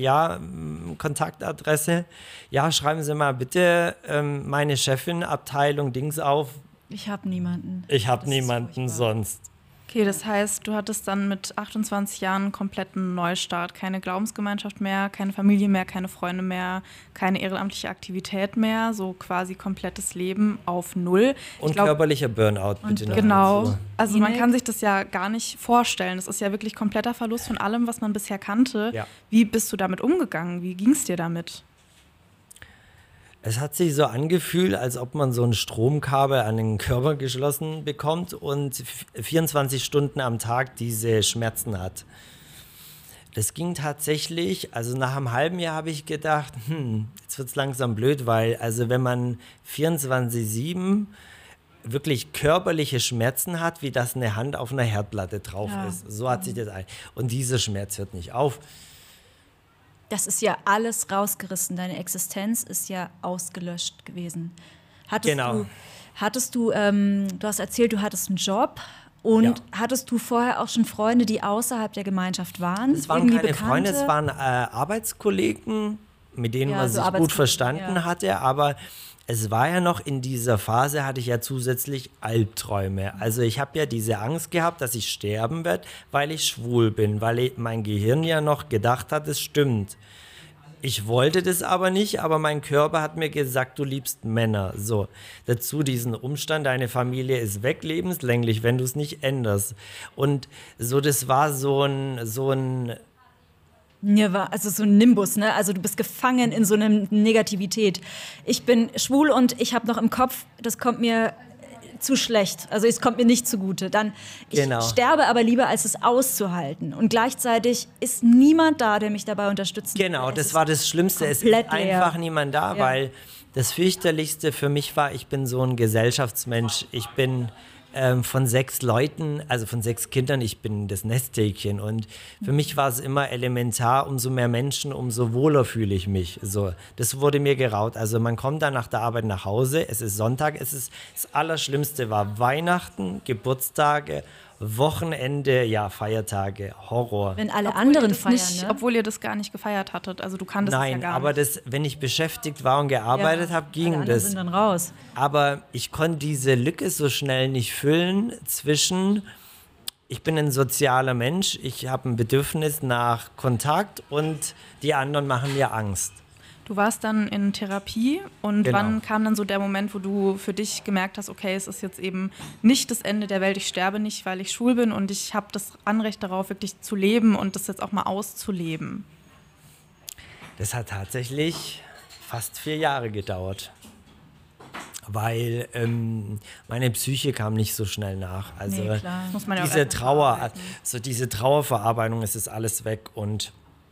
C: Kontaktadresse, ja, schreiben Sie mal bitte meine Chefin, Abteilung Dings auf.
B: Ich habe niemanden.
C: Ich habe niemanden sonst.
D: Okay, das heißt, du hattest dann mit 28 Jahren einen kompletten Neustart. Keine Glaubensgemeinschaft mehr, keine Familie mehr, keine Freunde mehr, keine ehrenamtliche Aktivität mehr. So quasi komplettes Leben auf Null.
C: Und körperlicher Burnout, bitte.
D: Genau. Also man kann sich das ja gar nicht vorstellen. Das ist ja wirklich kompletter Verlust von allem, was man bisher kannte. Ja. Wie bist du damit umgegangen? Wie ging es dir damit?
C: Es hat sich so angefühlt, als ob man so ein Stromkabel an den Körper geschlossen bekommt und 24 Stunden am Tag diese Schmerzen hat. Das ging tatsächlich, also nach einem halben Jahr habe ich gedacht, jetzt wird es langsam blöd, weil also wenn man 24/7 wirklich körperliche Schmerzen hat, wie das eine Hand auf einer Herdplatte drauf ist, so hat sich das ein. Und dieser Schmerz hört nicht auf.
B: Das ist ja alles rausgerissen. Deine Existenz ist ja ausgelöscht gewesen. Du hast erzählt, du hattest einen Job und hattest du vorher auch schon Freunde, die außerhalb der Gemeinschaft waren?
C: Es waren keine Freunde, es waren Arbeitskollegen, mit denen man sich gut verstanden hatte, aber es war ja noch in dieser Phase, hatte ich ja zusätzlich Albträume. Also ich habe ja diese Angst gehabt, dass ich sterben werde, weil ich schwul bin, weil mein Gehirn ja noch gedacht hat, es stimmt. Ich wollte das aber nicht, aber mein Körper hat mir gesagt, du liebst Männer. So, dazu diesen Umstand, deine Familie ist weg, lebenslänglich, wenn du es nicht änderst. Und so, das war so ein
B: Also so ein Nimbus, ne? Also du bist gefangen in so einer Negativität. Ich bin schwul und ich habe noch im Kopf, das kommt mir zu schlecht. Also es kommt mir nicht zugute. Ich sterbe aber lieber, als es auszuhalten. Und gleichzeitig ist niemand da, der mich dabei unterstützt.
C: Genau, das war das Schlimmste. Es ist einfach niemand da, weil das fürchterlichste für mich war, ich bin so ein Gesellschaftsmensch. Ich bin von 6 Leuten, also von 6 Kindern, ich bin das Nesthäkchen und für mich war es immer elementar, umso mehr Menschen, umso wohler fühle ich mich. So, das wurde mir geraubt. Also man kommt dann nach der Arbeit nach Hause, es ist Sonntag, das Allerschlimmste war Weihnachten, Geburtstage, Wochenende, Feiertage, Horror.
B: Wenn alle anderen feiern, ne?
D: Obwohl ihr das gar nicht gefeiert hattet, also du kanntest es ja gar nicht.
C: Nein, aber wenn ich beschäftigt war und gearbeitet habe, ging
B: alle
C: das.
B: Sind dann raus.
C: Aber ich konnte diese Lücke so schnell nicht füllen zwischen, ich bin ein sozialer Mensch, ich habe ein Bedürfnis nach Kontakt und die anderen machen mir Angst.
D: Du warst dann in Therapie und wann kam dann so der Moment, wo du für dich gemerkt hast, okay, es ist jetzt eben nicht das Ende der Welt, ich sterbe nicht, weil ich schwul bin und ich habe das Anrecht darauf, wirklich zu leben und das jetzt auch mal auszuleben?
C: Das hat tatsächlich fast 4 Jahre gedauert. weil meine Psyche kam nicht so schnell nach. Also
B: Nee, klar.
D: Muss man ja auch
C: diese
D: erst mal
C: Trauer,
D: verarbeiten.
C: so diese Trauerverarbeitung, es ist alles weg und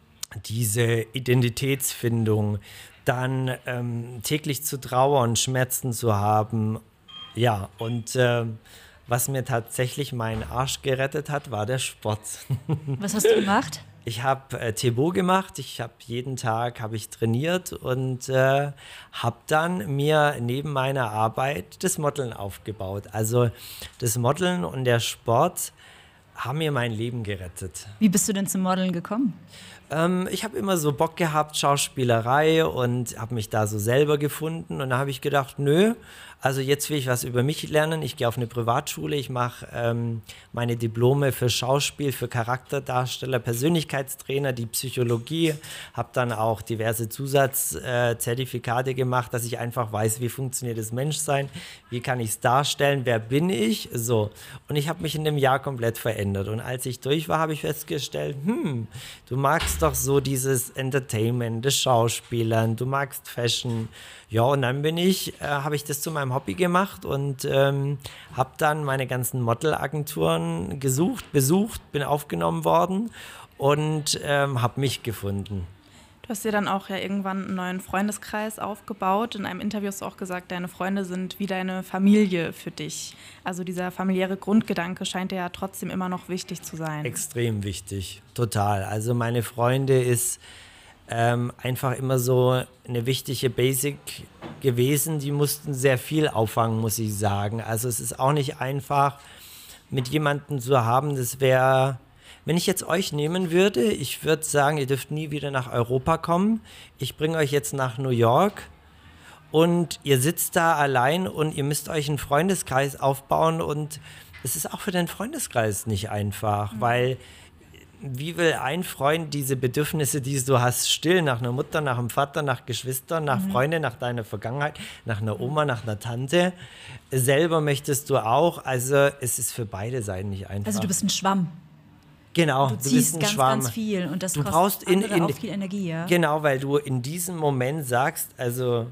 C: diese Identitätsfindung, dann täglich zu trauern, Schmerzen zu haben, ja, und was mir tatsächlich meinen Arsch gerettet hat, war der Sport.
B: Was hast du gemacht?
C: Ich habe Tebo gemacht, jeden Tag habe ich trainiert und habe dann mir neben meiner Arbeit das Modeln aufgebaut. Also das Modeln und der Sport haben mir mein Leben gerettet.
B: Wie bist du denn zum Modeln gekommen?
C: Ich habe immer so Bock gehabt, Schauspielerei und habe mich da so selber gefunden und da habe ich gedacht, nö, also jetzt will ich was über mich lernen. Ich gehe auf eine Privatschule, ich mache meine Diplome für Schauspiel, für Charakterdarsteller, Persönlichkeitstrainer, die Psychologie, habe dann auch diverse Zusatzzertifikate gemacht, dass ich einfach weiß, wie funktioniert das Menschsein, wie kann ich es darstellen, wer bin ich, so. Und ich habe mich in dem Jahr komplett verändert und als ich durch war, habe ich festgestellt, du magst doch so dieses Entertainment, das Schauspielern, du magst Fashion. Ja, und dann habe ich das zu meinem Hobby gemacht und habe dann meine ganzen Modelagenturen besucht, bin aufgenommen worden und habe mich gefunden.
D: Du hast dir dann auch ja irgendwann einen neuen Freundeskreis aufgebaut. In einem Interview hast du auch gesagt, deine Freunde sind wie deine Familie für dich. Also dieser familiäre Grundgedanke scheint dir ja trotzdem immer noch wichtig zu sein.
C: Extrem wichtig, total. Also meine Freunde ist einfach immer so eine wichtige Basic gewesen. Die mussten sehr viel auffangen, muss ich sagen. Also es ist auch nicht einfach, mit jemandem zu haben, das wäre... Wenn ich jetzt euch nehmen würde, ich würde sagen, ihr dürft nie wieder nach Europa kommen. Ich bringe euch jetzt nach New York und ihr sitzt da allein und ihr müsst euch einen Freundeskreis aufbauen und es ist auch für den Freundeskreis nicht einfach, weil wie will ein Freund diese Bedürfnisse, die du hast, stillen? Nach einer Mutter, nach einem Vater, nach Geschwistern, nach Freunden, nach deiner Vergangenheit, nach einer Oma, nach einer Tante. Selber möchtest du auch, also es ist für beide Seiten nicht einfach.
B: Also du bist ein Schwamm.
C: Genau,
B: Du
C: bist
B: ziehst
C: ein
B: ganz,
C: Schwamm.
B: ganz viel und das
C: Du
B: kostet
C: brauchst
B: andere auch viel Energie, ja?
C: Genau, weil du in diesem Moment sagst, also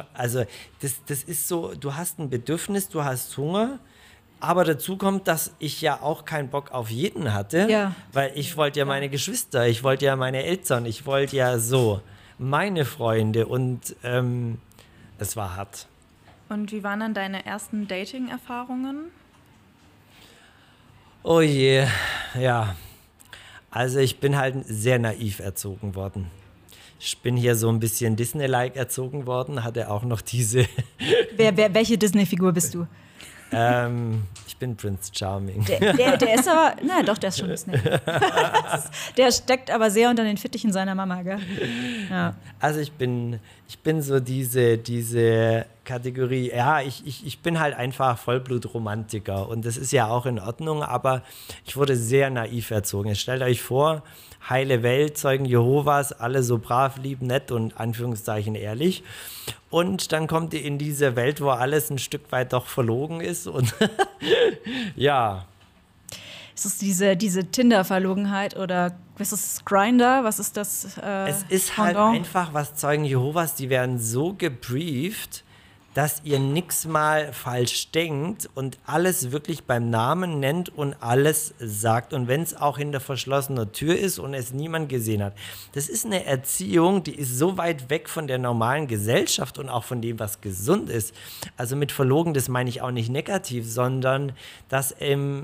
C: das ist so, du hast ein Bedürfnis, du hast Hunger, aber dazu kommt, dass ich ja auch keinen Bock auf jeden hatte,
B: Ja.
C: weil ich wollte ja meine Geschwister, ich wollte ja meine Eltern, ich wollte ja so meine Freunde und es war hart.
D: Und wie waren dann deine ersten Dating-Erfahrungen?
C: Oh je, ja. Also ich bin halt sehr naiv erzogen worden. Ich bin hier so ein bisschen Disney-like erzogen worden, hatte auch noch diese...
B: Welche Disney-Figur bist du?
C: Ich bin Prince Charming.
B: Der ist aber, na doch, der ist schon Disney. Der steckt aber sehr unter den Fittichen seiner Mama, gell? Ja.
C: Also ich bin so diese Kategorie, ja, ich bin halt einfach Vollblutromantiker und das ist ja auch in Ordnung, aber ich wurde sehr naiv erzogen. Jetzt stellt euch vor, heile Welt, Zeugen Jehovas, alle so brav, lieb, nett und Anführungszeichen ehrlich. Und dann kommt ihr in diese Welt, wo alles ein Stück weit doch verlogen ist und ja.
B: Ist es diese Tinder-Verlogenheit oder was ist Grindr? Was ist das?
C: Es ist halt
B: Pendant?
C: einfach, was Zeugen Jehovas, die werden so gebrieft, dass ihr nichts mal falsch denkt und alles wirklich beim Namen nennt und alles sagt. Und wenn es auch hinter verschlossener Tür ist und es niemand gesehen hat. Das ist eine Erziehung, die ist so weit weg von der normalen Gesellschaft und auch von dem, was gesund ist. Also mit verlogen, das meine ich auch nicht negativ, sondern dass,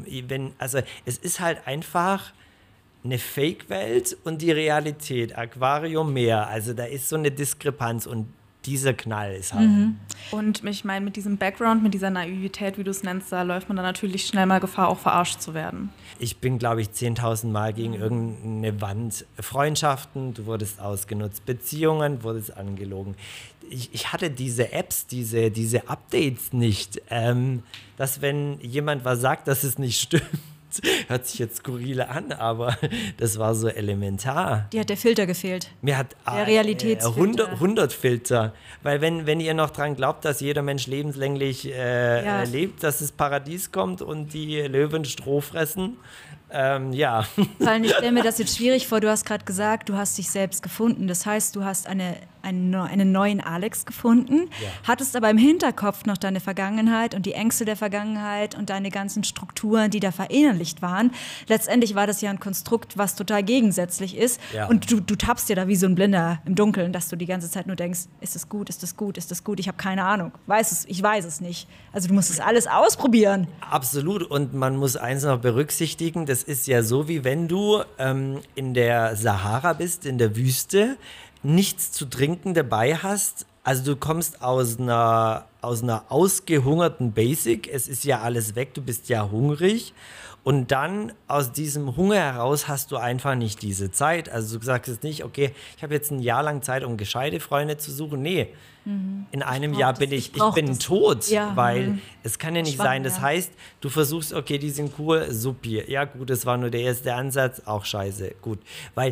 C: es ist halt einfach eine Fake-Welt und die Realität, Aquarium, Meer. Also da ist so eine Diskrepanz und dieser Knall ist halt.
D: Und ich meine, mit diesem Background, mit dieser Naivität, wie du es nennst, da läuft man dann natürlich schnell mal Gefahr, auch verarscht zu werden.
C: Ich bin, glaube ich, 10.000 Mal gegen irgendeine Wand. Freundschaften, du wurdest ausgenutzt. Beziehungen, wurdest angelogen. Ich hatte diese Apps, diese Updates nicht, dass wenn jemand was sagt, dass es nicht stimmt. Hört sich jetzt skurril an, aber das war so elementar.
B: Dir hat der Filter gefehlt.
C: Mir hat
B: Der Realitätsfilter.
C: 100 Filter. Weil wenn ihr noch dran glaubt, dass jeder Mensch lebenslänglich lebt, dass das Paradies kommt und die Löwen Stroh fressen, ja.
B: Vor allem, ich stelle mir das jetzt schwierig vor, du hast gerade gesagt, du hast dich selbst gefunden. Das heißt, du hast eine einen neuen Alex gefunden, hattest aber im Hinterkopf noch deine Vergangenheit und die Ängste der Vergangenheit und deine ganzen Strukturen, die da verinnerlicht waren. Letztendlich war das ja ein Konstrukt, was total gegensätzlich ist. Ja. Und du tappst dir da wie so ein Blinder im Dunkeln, dass du die ganze Zeit nur denkst, ist das gut, ist das gut, ist das gut? Ich habe keine Ahnung. Ich weiß es nicht. Also du musst es alles ausprobieren.
C: Absolut. Und man muss eins noch berücksichtigen, das ist ja so, wie wenn du in der Sahara bist, in der Wüste, nichts zu trinken dabei hast. Also du kommst aus einer ausgehungerten Basic, es ist ja alles weg, du bist ja hungrig. Und dann aus diesem Hunger heraus hast du einfach nicht diese Zeit. Also du sagst jetzt nicht, okay, ich habe jetzt ein Jahr lang Zeit, um gescheite Freunde zu suchen. Nee, in einem Jahr bin ich bin tot, weil es kann ja nicht sein. Das heißt, du versuchst, okay, die sind cool, supi. Ja gut, das war nur der erste Ansatz, auch scheiße, gut. Weil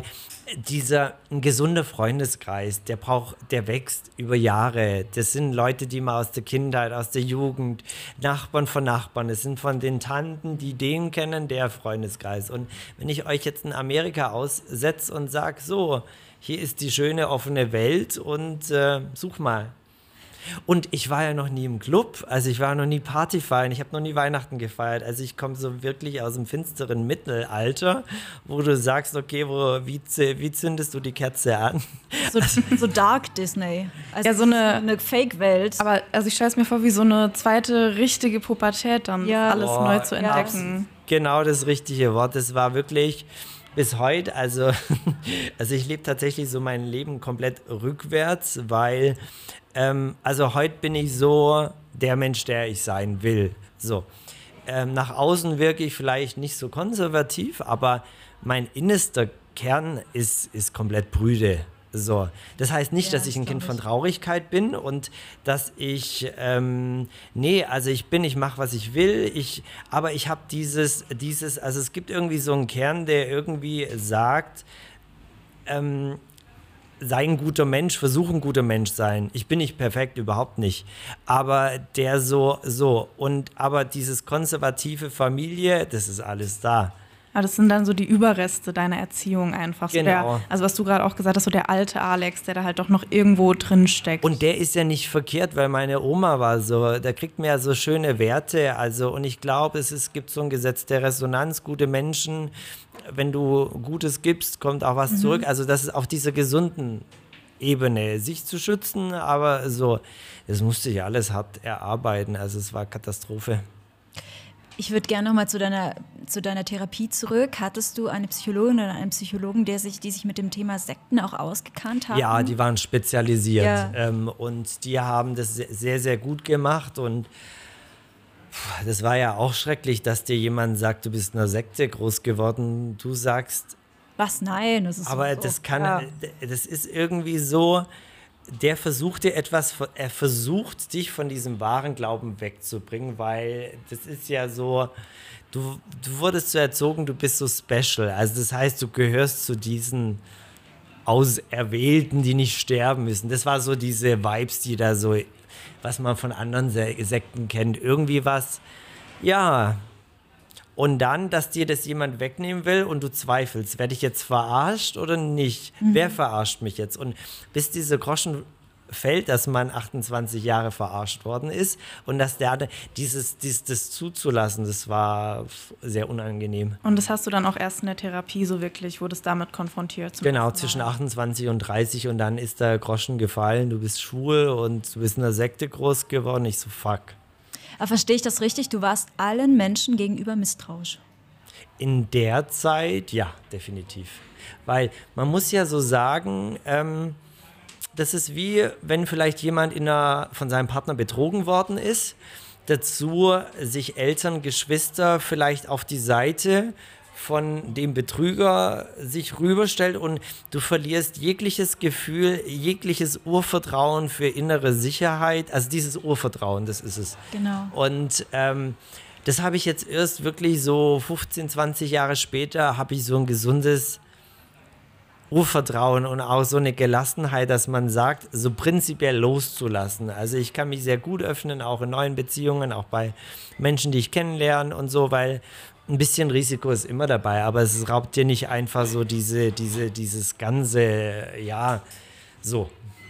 C: ein gesunder Freundeskreis, der wächst über Jahre. Das sind Leute, die man aus der Kindheit, aus der Jugend, Nachbarn von Nachbarn, das sind von den Tanten, die den kennen, der Freundeskreis. Und wenn ich euch jetzt in Amerika aussetze und sage, so, hier ist die schöne offene Welt und such mal. Und ich war ja noch nie im Club, also ich war noch nie Party feiern, ich habe noch nie Weihnachten gefeiert. Also ich komme so wirklich aus dem finsteren Mittelalter, wo du sagst, okay, wie zündest du die Kerze an?
B: So Dark Disney. Also
D: ja, so eine
B: Fake-Welt.
D: Aber also ich stelle es mir vor, wie so eine zweite richtige Pubertät, dann alles neu zu entdecken.
C: Genau das richtige Wort, das war wirklich... Bis heute, also ich lebe tatsächlich so mein Leben komplett rückwärts, weil, also heute bin ich so der Mensch, der ich sein will. So, nach außen wirke ich vielleicht nicht so konservativ, aber mein innerster Kern ist komplett prüde. So, das heißt nicht, dass ich ein Kind von Traurigkeit bin und dass ich, ich mache, was ich will, aber ich habe dieses, also es gibt irgendwie so einen Kern, der irgendwie sagt, sei ein guter Mensch, versuch ein guter Mensch sein. Ich bin nicht perfekt, überhaupt nicht, aber der aber dieses konservative Familie, das ist alles da.
D: Aber das sind dann so die Überreste deiner Erziehung einfach.
C: Genau.
D: Also was du gerade auch gesagt hast, so der alte Alex, der da halt doch noch irgendwo drin steckt.
C: Und der ist ja nicht verkehrt, weil meine Oma war so, da kriegt man ja so schöne Werte. Also, und ich glaube, es gibt so ein Gesetz der Resonanz, gute Menschen, wenn du Gutes gibst, kommt auch was zurück. Also das ist auf dieser gesunden Ebene, sich zu schützen, aber so, das musste ich alles hart erarbeiten. Also es war Katastrophe.
B: Ich würde gerne nochmal zu deiner Therapie zurück. Hattest du eine Psychologin oder einen Psychologen, die sich mit dem Thema Sekten auch ausgekannt haben?
C: Ja, die waren spezialisiert und die haben das sehr, sehr gut gemacht und das war ja auch schrecklich, dass dir jemand sagt, du bist in einer Sekte groß geworden. Du sagst...
B: Was? Nein, das ist
C: aber so. Das ist irgendwie so... Der versucht dir er versucht dich von diesem wahren Glauben wegzubringen, weil das ist ja so, du wurdest so erzogen, du bist so special. Also das heißt, du gehörst zu diesen Auserwählten, die nicht sterben müssen. Das war so diese Vibes, die da so, was man von anderen Sekten kennt. Irgendwie was, ja. Und dann, dass dir das jemand wegnehmen will und du zweifelst, werde ich jetzt verarscht oder nicht? Wer verarscht mich jetzt? Und bis dieser Groschen fällt, dass man 28 Jahre verarscht worden ist und dass das zuzulassen, das war sehr unangenehm.
D: Und das hast du dann auch erst in der Therapie so wirklich, wurdest damit konfrontiert?
C: Genau, zwischen 28 und 30 und dann ist der Groschen gefallen, du bist schwul und du bist in einer Sekte groß geworden. Ich so, fuck.
B: Aber verstehe ich das richtig? Du warst allen Menschen gegenüber misstrauisch.
C: In der Zeit, ja, definitiv. Weil man muss ja so sagen, das ist wie, wenn vielleicht jemand von seinem Partner betrogen worden ist, dazu sich Eltern, Geschwister vielleicht auf die Seite von dem Betrüger sich rüberstellt und du verlierst jegliches Gefühl, jegliches Urvertrauen für innere Sicherheit. Also dieses Urvertrauen, das ist es.
B: Genau.
C: Und das habe ich jetzt erst wirklich so 15, 20 Jahre später, habe ich so ein gesundes Urvertrauen und auch so eine Gelassenheit, dass man sagt, so prinzipiell loszulassen. Also ich kann mich sehr gut öffnen, auch in neuen Beziehungen, auch bei Menschen, die ich kennenlerne und so, weil ein bisschen Risiko ist immer dabei, aber es raubt dir nicht einfach so dieses ganze, ja, so.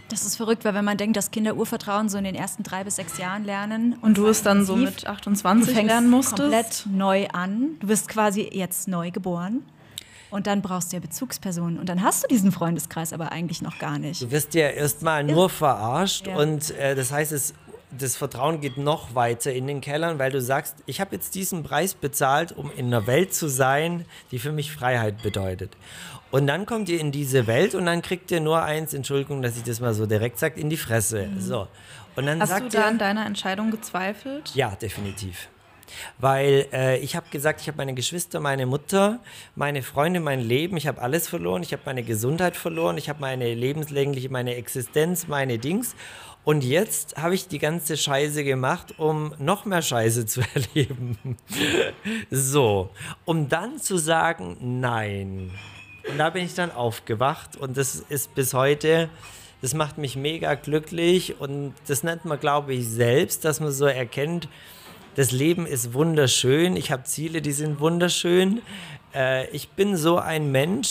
B: Das ist verrückt, weil wenn man denkt, dass Kinder Urvertrauen so in den ersten 3 bis 6 Jahren lernen.
D: Und du es dann so mit 28 lernen musstest?
B: Komplett neu an. Du wirst quasi jetzt neu geboren. Und dann brauchst du ja Bezugspersonen. Und dann hast du diesen Freundeskreis aber eigentlich noch gar nicht.
C: Du wirst ja erstmal nur verarscht
B: Ja.
C: und das heißt, das Vertrauen geht noch weiter in den Kellern, weil du sagst, ich habe jetzt diesen Preis bezahlt, um in einer Welt zu sein, die für mich Freiheit bedeutet. Und dann kommt ihr in diese Welt und dann kriegt ihr nur eins, Entschuldigung, dass ich das mal so direkt sage, in die Fresse. So. Und dann
D: Hast
C: sagt
D: du da
C: ihr,
D: an deiner Entscheidung gezweifelt?
C: ja, definitiv. Weil ich habe gesagt, ich habe meine Geschwister, meine Mutter, meine Freunde, mein Leben, ich habe alles verloren, ich habe meine Gesundheit verloren, ich habe meine lebenslängliche, meine Existenz, meine Dings. Und jetzt habe ich die ganze Scheiße gemacht, um noch mehr Scheiße zu erleben. So, um dann zu sagen, nein. Und da bin ich dann aufgewacht und das ist bis heute, das macht mich mega glücklich und das nennt man, glaube ich, selbst, dass man so erkennt, das Leben ist wunderschön, ich habe Ziele, die sind wunderschön. Ich bin so ein Mensch,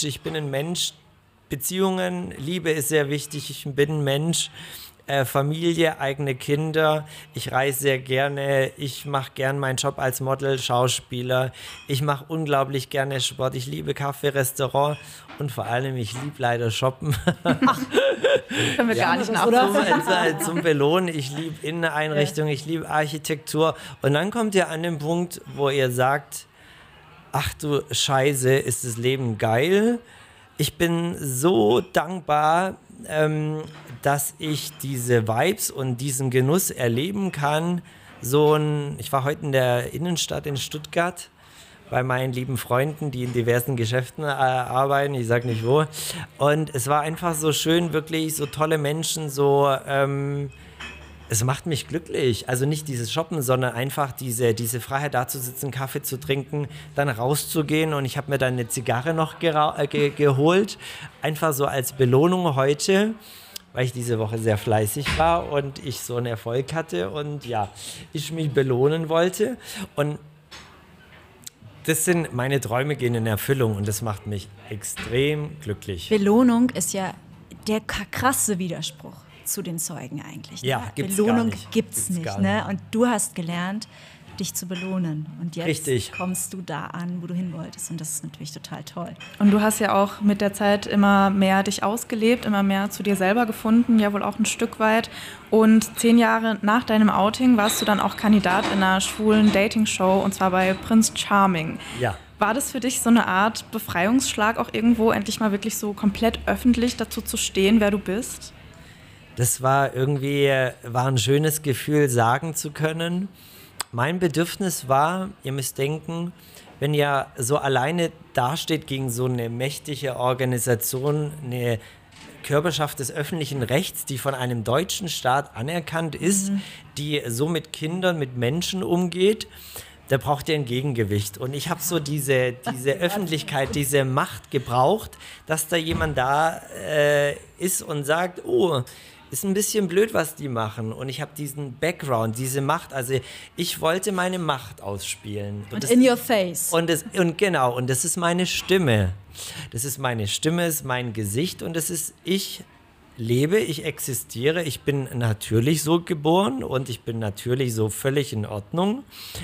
C: Beziehungen, Liebe ist sehr wichtig, ich bin ein Mensch, Familie, eigene Kinder, ich reise sehr gerne, ich mache gern meinen Job als Model, Schauspieler, ich mache unglaublich gerne Sport, ich liebe Kaffee, Restaurant und vor allem, ich liebe leider Shoppen.
D: Können wir gar nicht nachvollziehen.
C: Zum Belohnen, ich liebe Inneneinrichtungen, ich liebe Architektur und dann kommt ihr an den Punkt, wo ihr sagt, ach du Scheiße, ist das Leben geil. Ich bin so dankbar, dass ich diese Vibes und diesen Genuss erleben kann. Ich war heute in der Innenstadt in Stuttgart bei meinen lieben Freunden, die in diversen Geschäften arbeiten, ich sag nicht wo. Und es war einfach so schön, wirklich so tolle Menschen, es macht mich glücklich. Also nicht dieses Shoppen, sondern einfach diese Freiheit, da zu sitzen, Kaffee zu trinken, dann rauszugehen. Und ich habe mir dann eine Zigarre noch geholt, einfach so als Belohnung heute, weil ich diese Woche sehr fleißig war und ich so einen Erfolg hatte und ja, ich mich belohnen wollte. Und das sind meine Träume, gehen in Erfüllung und das macht mich extrem glücklich.
B: Belohnung ist ja der krasse Widerspruch zu den Zeugen eigentlich. Ne?
C: Ja, gibt's
B: Belohnung
C: gar nicht.
B: Gibt's nicht. Ne? Und du hast gelernt, dich zu belohnen. Und jetzt
C: Richtig.
B: kommst du da an, wo du hin wolltest. Und das ist natürlich total toll.
D: Und du hast ja auch mit der Zeit immer mehr dich ausgelebt, immer mehr zu dir selber gefunden, ja wohl auch ein Stück weit. Und 10 Jahre nach deinem Outing warst du dann auch Kandidat in einer schwulen Dating-Show, und zwar bei Prince Charming.
C: Ja.
D: War das für dich so eine Art Befreiungsschlag, auch irgendwo endlich mal wirklich so komplett öffentlich dazu zu stehen, wer du bist?
C: Das war ein schönes Gefühl, sagen zu können. Mein Bedürfnis war, ihr müsst denken, wenn ihr so alleine dasteht gegen so eine mächtige Organisation, eine Körperschaft des öffentlichen Rechts, die von einem deutschen Staat anerkannt ist, die so mit Kindern, mit Menschen umgeht, da braucht ihr ein Gegengewicht. Und ich habe so diese Öffentlichkeit, diese Macht gebraucht, dass da jemand da ist und sagt, oh, ist ein bisschen blöd, was die machen. Und ich habe diesen Background, diese Macht. Also ich wollte meine Macht ausspielen.
B: Und in your face.
C: Und das ist meine Stimme. Das ist meine Stimme, ist mein Gesicht und das ist, ich lebe, ich existiere, ich bin natürlich so geboren und ich bin natürlich so völlig in Ordnung,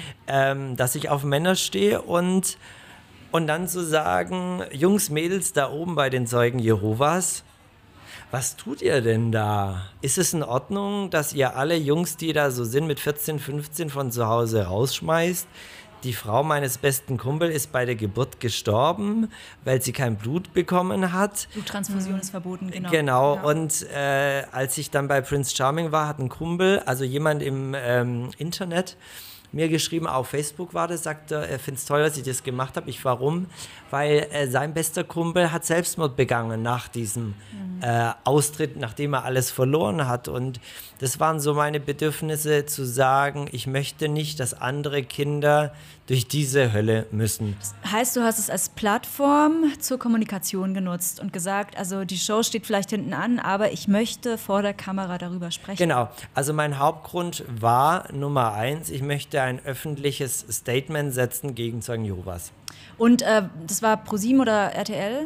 C: dass ich auf Männer stehe und dann zu sagen, Jungs, Mädels da oben bei den Zeugen Jehovas, was tut ihr denn da? Ist es in Ordnung, dass ihr alle Jungs, die da so sind, mit 14, 15 von zu Hause rausschmeißt? Die Frau meines besten Kumpels ist bei der Geburt gestorben, weil sie kein Blut bekommen hat.
B: Bluttransfusion ist verboten, genau.
C: Genau,
B: Ja.
C: und als ich dann bei Prince Charming war, hat ein Kumpel, also jemand im Internet, mir geschrieben, auf Facebook war das, sagte, er findet es toll, dass ich das gemacht habe. Warum? Weil sein bester Kumpel hat Selbstmord begangen nach diesem Austritt, nachdem er alles verloren hat. Und das waren so meine Bedürfnisse, zu sagen, ich möchte nicht, dass andere Kinder durch diese Hölle müssen.
B: Heißt, du hast es als Plattform zur Kommunikation genutzt und gesagt, also die Show steht vielleicht hinten an, aber ich möchte vor der Kamera darüber sprechen.
C: Genau, also mein Hauptgrund war Nummer 1, ich möchte ein öffentliches Statement setzen gegen Zeugen Jehovas.
B: Und das war ProSieben oder RTL?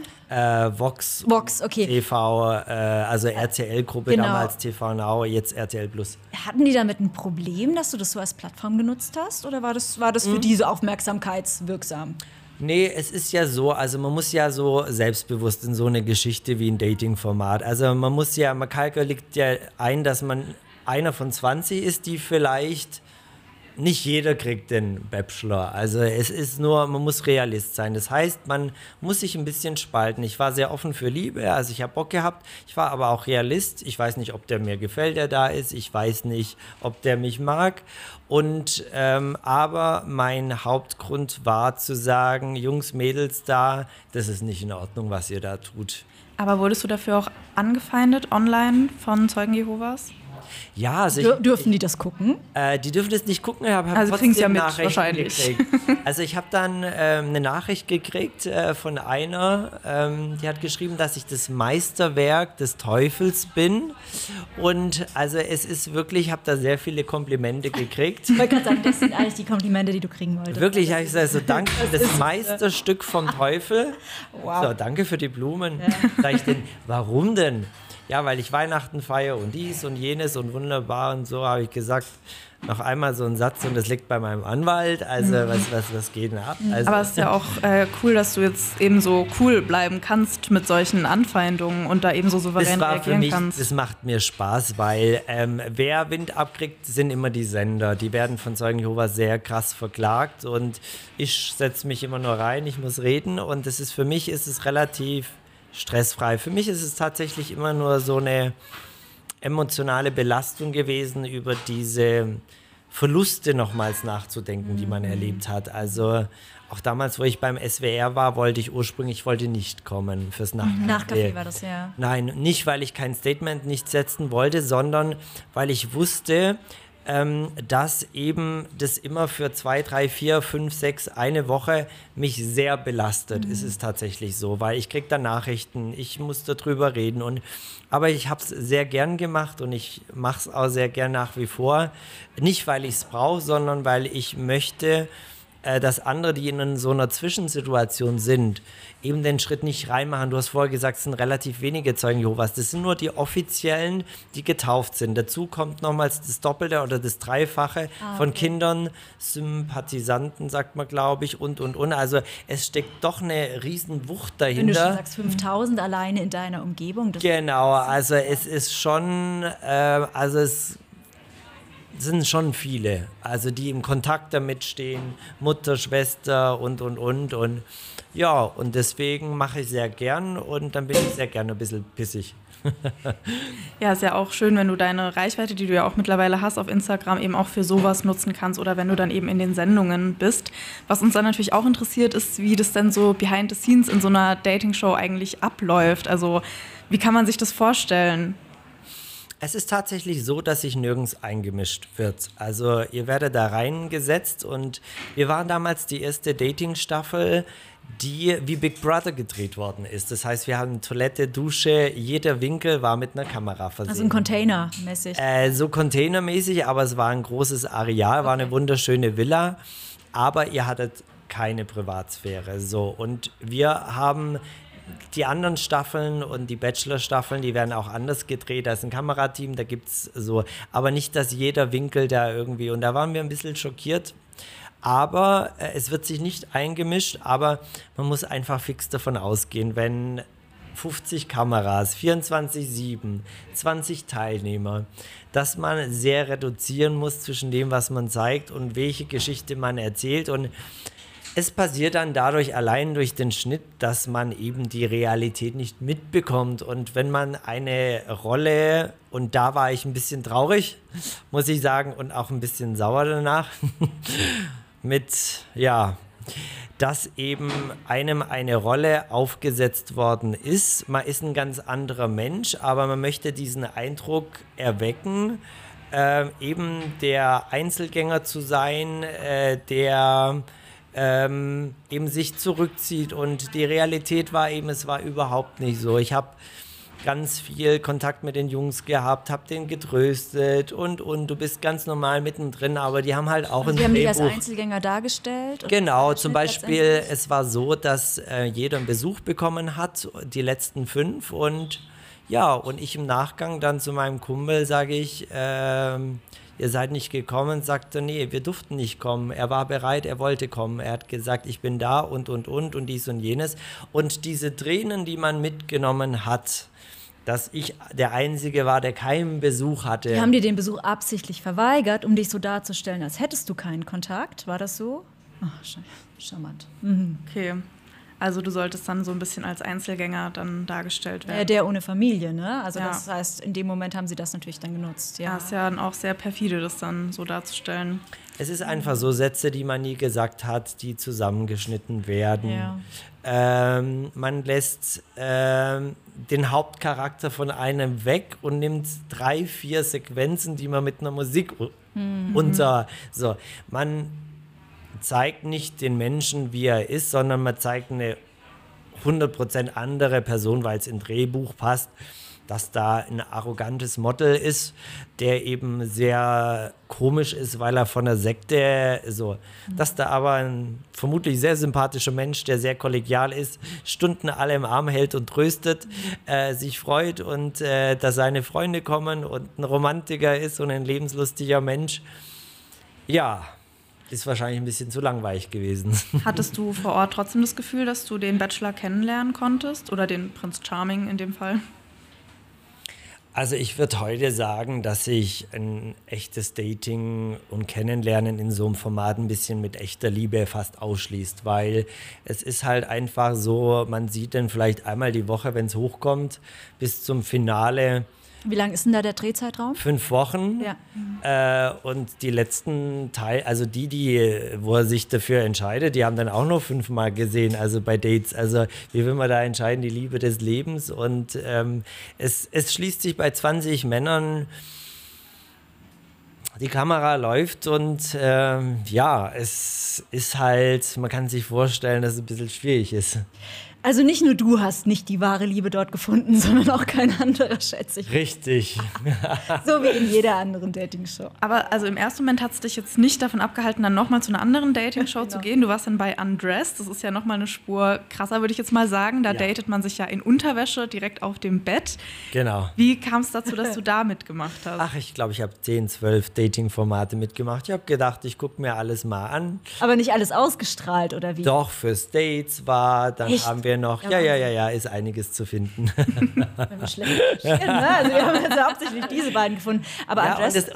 C: Vox,
B: okay.
C: TV, also RTL-Gruppe
B: Genau.
C: damals, TV Now, jetzt RTL Plus.
B: Hatten die damit ein Problem, dass du das so als Plattform genutzt hast? Oder war das für die so aufmerksamkeitswirksam?
C: Nee, es ist ja so, also man muss ja so selbstbewusst in so eine Geschichte wie ein Dating-Format. Also man kalkuliert ja ein, dass man einer von 20 ist, die vielleicht nicht jeder kriegt den Bachelor. Also es ist nur, man muss Realist sein. Das heißt, man muss sich ein bisschen spalten. Ich war sehr offen für Liebe, also ich habe Bock gehabt. Ich war aber auch Realist. Ich weiß nicht, ob der mir gefällt, der da ist. Ich weiß nicht, ob der mich mag. Und aber mein Hauptgrund war zu sagen, Jungs, Mädels da, das ist nicht in Ordnung, was ihr da tut.
D: Aber wurdest du dafür auch angefeindet online von Zeugen Jehovas?
C: Ja, also
B: Dürfen die das gucken?
C: die dürfen das nicht gucken, ich habe
D: Also
C: trotzdem
D: kriegen ja mit,
C: Nachrichten
D: wahrscheinlich.
C: gekriegt. Also ich habe dann eine Nachricht gekriegt von einer, die hat geschrieben, dass ich das Meisterwerk des Teufels bin. Und also es ist wirklich, ich habe da sehr viele Komplimente gekriegt.
B: Ich wollte gerade sagen, das sind eigentlich die Komplimente, die du kriegen wolltest.
C: Wirklich, habe ich gesagt, so danke, das Meisterstück vom Teufel.
B: Wow.
C: So, danke für die Blumen. Sag ich denn, warum denn? Ja, weil ich Weihnachten feiere und dies und jenes und wunderbar und so, habe ich gesagt, noch einmal so einen Satz und das liegt bei meinem Anwalt, also was geht denn ab? Also,
D: Aber es ist ja auch cool, dass du jetzt eben so cool bleiben kannst mit solchen Anfeindungen und da eben so souverän reagieren kannst.
C: Das macht mir Spaß, weil wer Wind abkriegt, sind immer die Sender. Die werden von Zeugen Jehovas sehr krass verklagt und ich setze mich immer nur rein, ich muss reden und für mich ist es relativ stressfrei. Für mich ist es tatsächlich immer nur so eine emotionale Belastung gewesen, über diese Verluste nochmals nachzudenken, die man erlebt hat. Also auch damals, wo ich beim SWR war, wollte ich nicht kommen fürs Nachtcafé.
B: Nachtcafé war das, ja.
C: Nein, nicht, weil ich kein Statement nicht setzen wollte, sondern weil ich wusste, dass eben das immer für 2, 3, 4, 5, 6, eine Woche mich sehr belastet. Es ist tatsächlich so, weil ich kriege da Nachrichten, ich muss darüber reden. Aber ich habe es sehr gern gemacht und ich mache es auch sehr gern nach wie vor. Nicht, weil ich es brauche, sondern weil ich möchte, dass andere, die in so einer Zwischensituation sind, eben den Schritt nicht reinmachen. Du hast vorher gesagt, es sind relativ wenige Zeugen Jehovas. Das sind nur die Offiziellen, die getauft sind. Dazu kommt nochmals das Doppelte oder das Dreifache von Kindern, Sympathisanten, sagt man, glaube ich, und. Also es steckt doch eine riesen Wucht dahinter.
B: Wenn du schon sagst, 5000 alleine in deiner Umgebung.
C: Genau, also es ist schon, es sind schon viele, also die im Kontakt damit stehen, Mutter, Schwester und. Ja, und deswegen mache ich sehr gern und dann bin ich sehr gerne ein bisschen pissig.
D: Ja, ist ja auch schön, wenn du deine Reichweite, die du ja auch mittlerweile hast auf Instagram, eben auch für sowas nutzen kannst oder wenn du dann eben in den Sendungen bist. Was uns dann natürlich auch interessiert, ist, wie das denn so behind the scenes in so einer Dating-Show eigentlich abläuft. Also wie kann man sich das vorstellen?
C: Es ist tatsächlich so, dass sich nirgends eingemischt wird. Also ihr werdet da reingesetzt und wir waren damals die erste Dating-Staffel, die wie Big Brother gedreht worden ist. Das heißt, wir haben Toilette, Dusche, jeder Winkel war mit einer Kamera versehen.
B: Also ein Container-mäßig.
C: So containermäßig, aber es war ein großes Areal, war eine wunderschöne Villa, aber ihr hattet keine Privatsphäre. So, und wir haben die anderen Staffeln und die Bachelor-Staffeln, die werden auch anders gedreht. Da ist ein Kamerateam, da gibt es so, aber nicht, dass jeder Winkel da irgendwie, und da waren wir ein bisschen schockiert. Aber es wird sich nicht eingemischt, aber man muss einfach fix davon ausgehen, wenn 50 Kameras, 24/7, 20 Teilnehmer, dass man sehr reduzieren muss zwischen dem, was man zeigt und welche Geschichte man erzählt. Und es passiert dann dadurch allein durch den Schnitt, dass man eben die Realität nicht mitbekommt. Und wenn man eine Rolle, und da war ich ein bisschen traurig, muss ich sagen, und auch ein bisschen sauer danach, dass eben einem eine Rolle aufgesetzt worden ist. Man ist ein ganz anderer Mensch, aber man möchte diesen Eindruck erwecken, eben der Einzelgänger zu sein, der eben sich zurückzieht, und die Realität war eben, es war überhaupt nicht so. Ich habe ganz viel Kontakt mit den Jungs gehabt, habe den getröstet und du bist ganz normal mittendrin, aber die haben halt auch
B: Die haben dich als
C: Drehbuch.
B: Einzelgänger dargestellt? Und
C: Genau,
B: der
C: zum
B: Schnitt
C: Beispiel,
B: letztendlich?
C: es war so, dass jeder einen Besuch bekommen hat, die letzten 5 und ja, und ich im Nachgang dann zu meinem Kumpel sage ich, ihr seid nicht gekommen, sagte, nee, wir durften nicht kommen. Er war bereit, er wollte kommen. Er hat gesagt, ich bin da und dies und jenes. Und diese Tränen, die man mitgenommen hat, dass ich der Einzige war, der keinen Besuch hatte.
B: Die haben dir den Besuch absichtlich verweigert, um dich so darzustellen, als hättest du keinen Kontakt. War das so? Ach, charmant.
D: Okay. Also du solltest dann so ein bisschen als Einzelgänger dann dargestellt werden.
B: Der ohne Familie, ne? Also
D: Ja.
B: das heißt, in dem Moment haben sie das natürlich dann genutzt.
D: Ja, ist ja dann auch sehr perfide, das dann so darzustellen.
C: Es ist einfach so Sätze, die man nie gesagt hat, die zusammengeschnitten werden.
B: Ja.
C: Man lässt den Hauptcharakter von einem weg und nimmt 3, 4 Sequenzen, die man mit einer Musik man zeigt nicht den Menschen, wie er ist, sondern man zeigt eine 100% andere Person, weil es im Drehbuch passt, dass da ein arrogantes Model ist, der eben sehr komisch ist, weil er von der Sekte dass da aber ein vermutlich sehr sympathischer Mensch, der sehr kollegial ist, Stunden alle im Arm hält und tröstet, sich freut und dass seine Freunde kommen und ein Romantiker ist und ein lebenslustiger Mensch. Ja, ist wahrscheinlich ein bisschen zu langweilig gewesen.
D: Hattest du vor Ort trotzdem das Gefühl, dass du den Bachelor kennenlernen konntest? Oder den Prinz Charming in dem Fall?
C: Also ich würde heute sagen, dass sich ein echtes Dating und Kennenlernen in so einem Format ein bisschen mit echter Liebe fast ausschließt, weil es ist halt einfach so, man sieht den vielleicht einmal die Woche, wenn es hochkommt, bis zum Finale.
B: Wie lang ist denn da der Drehzeitraum?
C: 5 Wochen.
B: Ja.
C: Und die letzten Teil, also wo er sich dafür entscheidet, die haben dann auch noch 5-mal gesehen, also bei Dates. Also wie will man da entscheiden, die Liebe des Lebens? Und es schließt sich bei 20 Männern, die Kamera läuft und es ist halt, man kann sich vorstellen, dass es ein bisschen schwierig ist.
B: Also nicht nur du hast nicht die wahre Liebe dort gefunden, sondern auch kein anderer, schätze ich.
C: Richtig.
B: So wie in jeder anderen Dating-Show.
D: Aber also im ersten Moment hat es dich jetzt nicht davon abgehalten, dann nochmal zu einer anderen Dating-Show zu gehen. Du warst dann bei Undressed. Das ist ja nochmal eine Spur krasser, würde ich jetzt mal sagen. Da datet man sich ja in Unterwäsche direkt auf dem Bett.
C: Genau.
D: Wie kam es dazu, dass du da mitgemacht hast?
C: Ach, ich glaube, ich habe 10, 12 Dating-Formate mitgemacht. Ich habe gedacht, ich gucke mir alles mal an.
B: Aber nicht alles ausgestrahlt, oder wie?
C: Doch, fürs Dates war, dann
B: Echt?
C: haben wir noch, ja, ist einiges zu finden.
B: Wenn wir schlecht recherchieren, ne? Also wir haben jetzt hauptsächlich diese beiden gefunden. Aber
C: Ja,
B: Undressed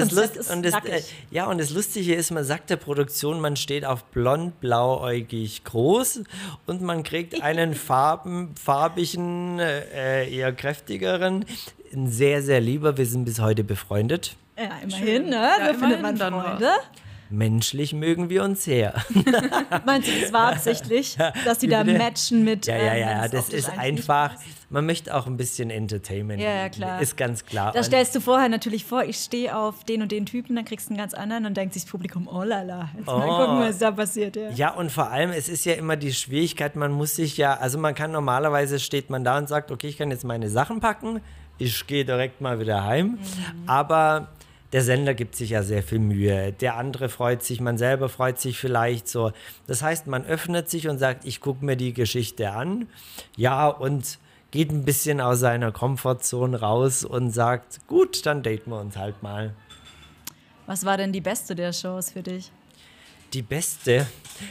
C: und das Lustige ist, man sagt der Produktion, man steht auf blond, blauäugig, groß und man kriegt einen farbigen, eher kräftigeren, ein sehr, sehr lieber, wir sind bis heute befreundet.
B: ja, immerhin, ne?
D: Ja,
B: Da findet man
D: immerhin dann
B: Freunde.
C: Menschlich mögen wir uns sehr.
B: Meinst du, das war absichtlich, dass die da matchen mit...
C: Ja,
B: wenn's
C: das
B: optisch
C: ist
B: eigentlich nicht
C: einfach,
B: passt?
C: man möchte auch ein bisschen Entertainment.
B: Ja, klar.
C: Ist ganz klar.
B: Da
C: Und-
B: stellst du vorher natürlich vor, ich stehe auf den und den Typen, dann kriegst du einen ganz anderen und denkt sich das Publikum, oh lala, jetzt mal gucken, was da passiert. Ja.
C: Ja, und vor allem, es ist ja immer die Schwierigkeit, man muss sich ja, also man kann normalerweise, steht man da und sagt, okay, ich kann jetzt meine Sachen packen, ich gehe direkt mal wieder heim, aber der Sender gibt sich ja sehr viel Mühe, der andere freut sich, man selber freut sich vielleicht so. Das heißt, man öffnet sich und sagt, ich gucke mir die Geschichte an, ja, und geht ein bisschen aus seiner Komfortzone raus und sagt, gut, dann daten wir uns halt mal.
B: Was war denn die beste der Shows für dich?
C: Die beste?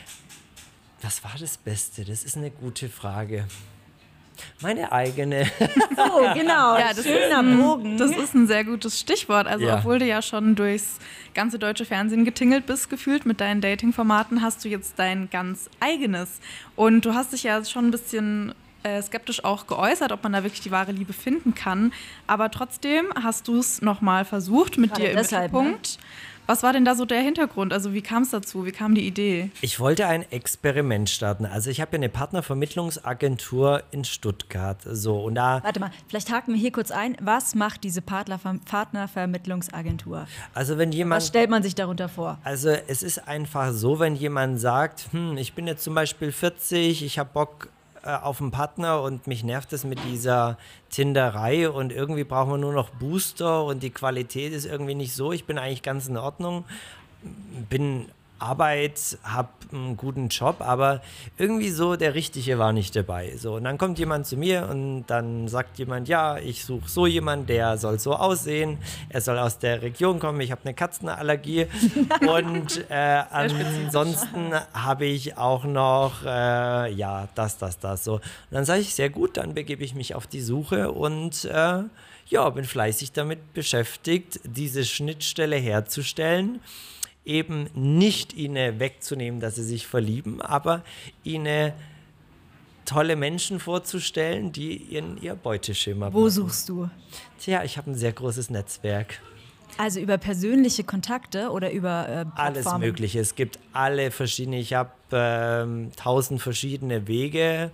C: Was war das Beste? Das ist eine gute Frage. Meine eigene.
B: Oh, genau,
D: Ja, das
B: schöner Bogen.
D: Das ist ein sehr gutes Stichwort. Also
C: Ja.
D: obwohl du ja schon durchs ganze deutsche Fernsehen getingelt bist, gefühlt mit deinen Dating-Formaten, hast du jetzt dein ganz eigenes. Und du hast dich ja schon ein bisschen skeptisch auch geäußert, ob man da wirklich die wahre Liebe finden kann. Aber trotzdem hast du es nochmal versucht mit
B: Gerade
D: dir im
B: deshalb, ne?
D: Mittelpunkt. Was war denn da so der Hintergrund? Also wie kam es dazu? Wie kam die Idee?
C: Ich wollte ein Experiment starten. Also ich habe ja eine Partnervermittlungsagentur in Stuttgart. So, und da,
B: Warte mal, vielleicht haken wir hier kurz ein. Was macht diese Partnervermittlungsagentur?
C: also wenn
B: Was
C: jemand,
B: stellt man sich darunter vor?
C: also es ist einfach so, wenn jemand sagt, ich bin jetzt zum Beispiel 40, ich habe Bock, auf einen Partner und mich nervt es mit dieser Tinderei und irgendwie brauchen wir nur noch Booster und die Qualität ist irgendwie nicht so. Ich bin eigentlich ganz in Ordnung, bin Arbeit, habe einen guten Job, aber irgendwie so der Richtige war nicht dabei. So, und dann kommt jemand zu mir und dann sagt jemand, ja, ich suche so jemanden, der soll so aussehen, er soll aus der Region kommen, ich habe eine Katzenallergie und ansonsten habe ich auch noch, das. So. Und dann sage ich, sehr gut, dann begebe ich mich auf die Suche und bin fleißig damit beschäftigt, diese Schnittstelle herzustellen, eben nicht ihnen wegzunehmen, dass sie sich verlieben, aber ihnen tolle Menschen vorzustellen, die in ihr Beuteschema passen.
B: Wo suchst du?
C: Tja, ich habe ein sehr großes Netzwerk.
B: Also über persönliche Kontakte oder über
C: Alles
B: Plattformen?
C: Mögliche. Es gibt alle verschiedene, ich habe 1000 verschiedene Wege,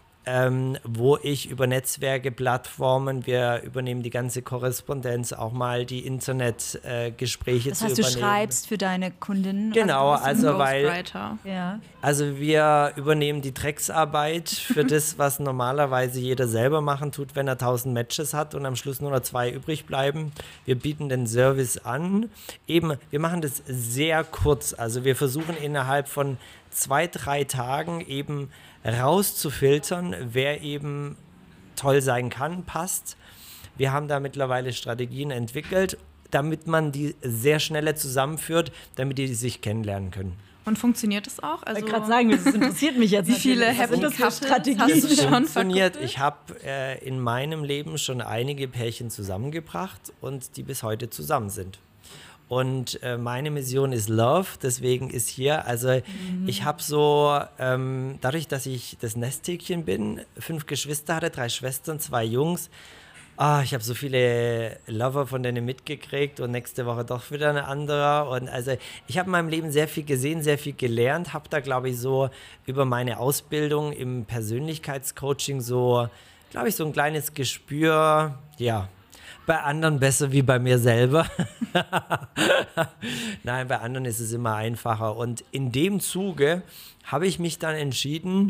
C: wo ich über Netzwerke, Plattformen, wir übernehmen die ganze Korrespondenz, auch mal die Internetgespräche
B: Das
C: zu
B: heißt,
C: übernehmen.
B: du schreibst für deine Kundinnen?
C: Genau, also
D: Ja.
C: Also wir übernehmen die Drecksarbeit für das, was normalerweise jeder selber machen tut, wenn er 1000 Matches hat und am Schluss nur noch 2 übrig bleiben. Wir bieten den Service an. Eben, wir machen das sehr kurz. Also wir versuchen innerhalb von 2-3 Tagen eben rauszufiltern, wer eben toll sein kann, passt. Wir haben da mittlerweile Strategien entwickelt, damit man die sehr schnell zusammenführt, damit die sich kennenlernen können.
D: Und funktioniert das auch? Also
B: Ich wollte gerade sagen, das interessiert mich jetzt.
D: Wie viele
B: Happy
D: Strategien
B: Strategien?
D: hast du schon
C: Funktioniert.
D: verkuppelt?
C: Ich habe in meinem Leben schon einige Pärchen zusammengebracht und die bis heute zusammen sind. Und meine Mission ist Love, deswegen ist hier, also ich habe so, dadurch, dass ich das Nesthäkchen bin, 5 Geschwister hatte, 3 Schwestern, 2 Jungs, ich habe so viele Lover von denen mitgekriegt und nächste Woche doch wieder ein anderer. Und also ich habe in meinem Leben sehr viel gesehen, sehr viel gelernt, habe da, glaube ich, so über meine Ausbildung im Persönlichkeitscoaching so, glaube ich, so ein kleines Gespür, ja, bei anderen besser wie bei mir selber. Nein, bei anderen ist es immer einfacher. Und in dem Zuge habe ich mich dann entschieden,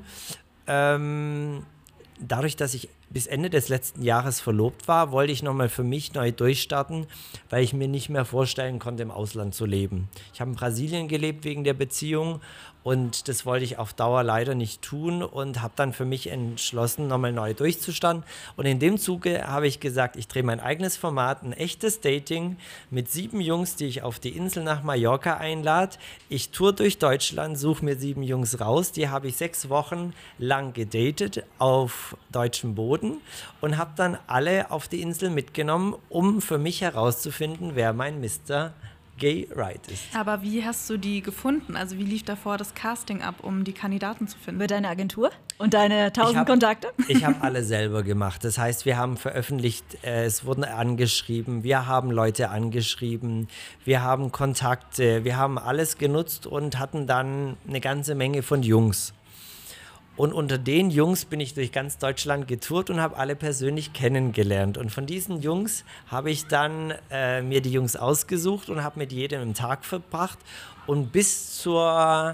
C: dadurch, dass ich bis Ende des letzten Jahres verlobt war, wollte ich nochmal für mich neu durchstarten, weil ich mir nicht mehr vorstellen konnte, im Ausland zu leben. Ich habe in Brasilien gelebt wegen der Beziehung und das wollte ich auf Dauer leider nicht tun und habe dann für mich entschlossen, nochmal neu durchzustarten. Und in dem Zuge habe ich gesagt, ich drehe mein eigenes Format, ein echtes Dating mit 7 Jungs, die ich auf die Insel nach Mallorca einlade. Ich tour durch Deutschland, suche mir 7 Jungs raus, die habe ich 6 Wochen lang gedatet auf deutschem Boden und habe dann alle auf die Insel mitgenommen, um für mich herauszufinden, wer mein Mr. Gay Right ist.
D: Aber wie hast du die gefunden? Also wie lief davor das Casting ab, um die Kandidaten zu finden?
B: Über deine Agentur und deine 1000
C: Ich hab-
B: Kontakte?
C: Ich habe alle selber gemacht. Das heißt, wir haben veröffentlicht, es wurden angeschrieben, wir haben Leute angeschrieben, wir haben Kontakte, wir haben alles genutzt und hatten dann eine ganze Menge von Jungs. Und unter den Jungs bin ich durch ganz Deutschland getourt und habe alle persönlich kennengelernt. Und von diesen Jungs habe ich dann mir die Jungs ausgesucht und habe mit jedem einen Tag verbracht und bis zum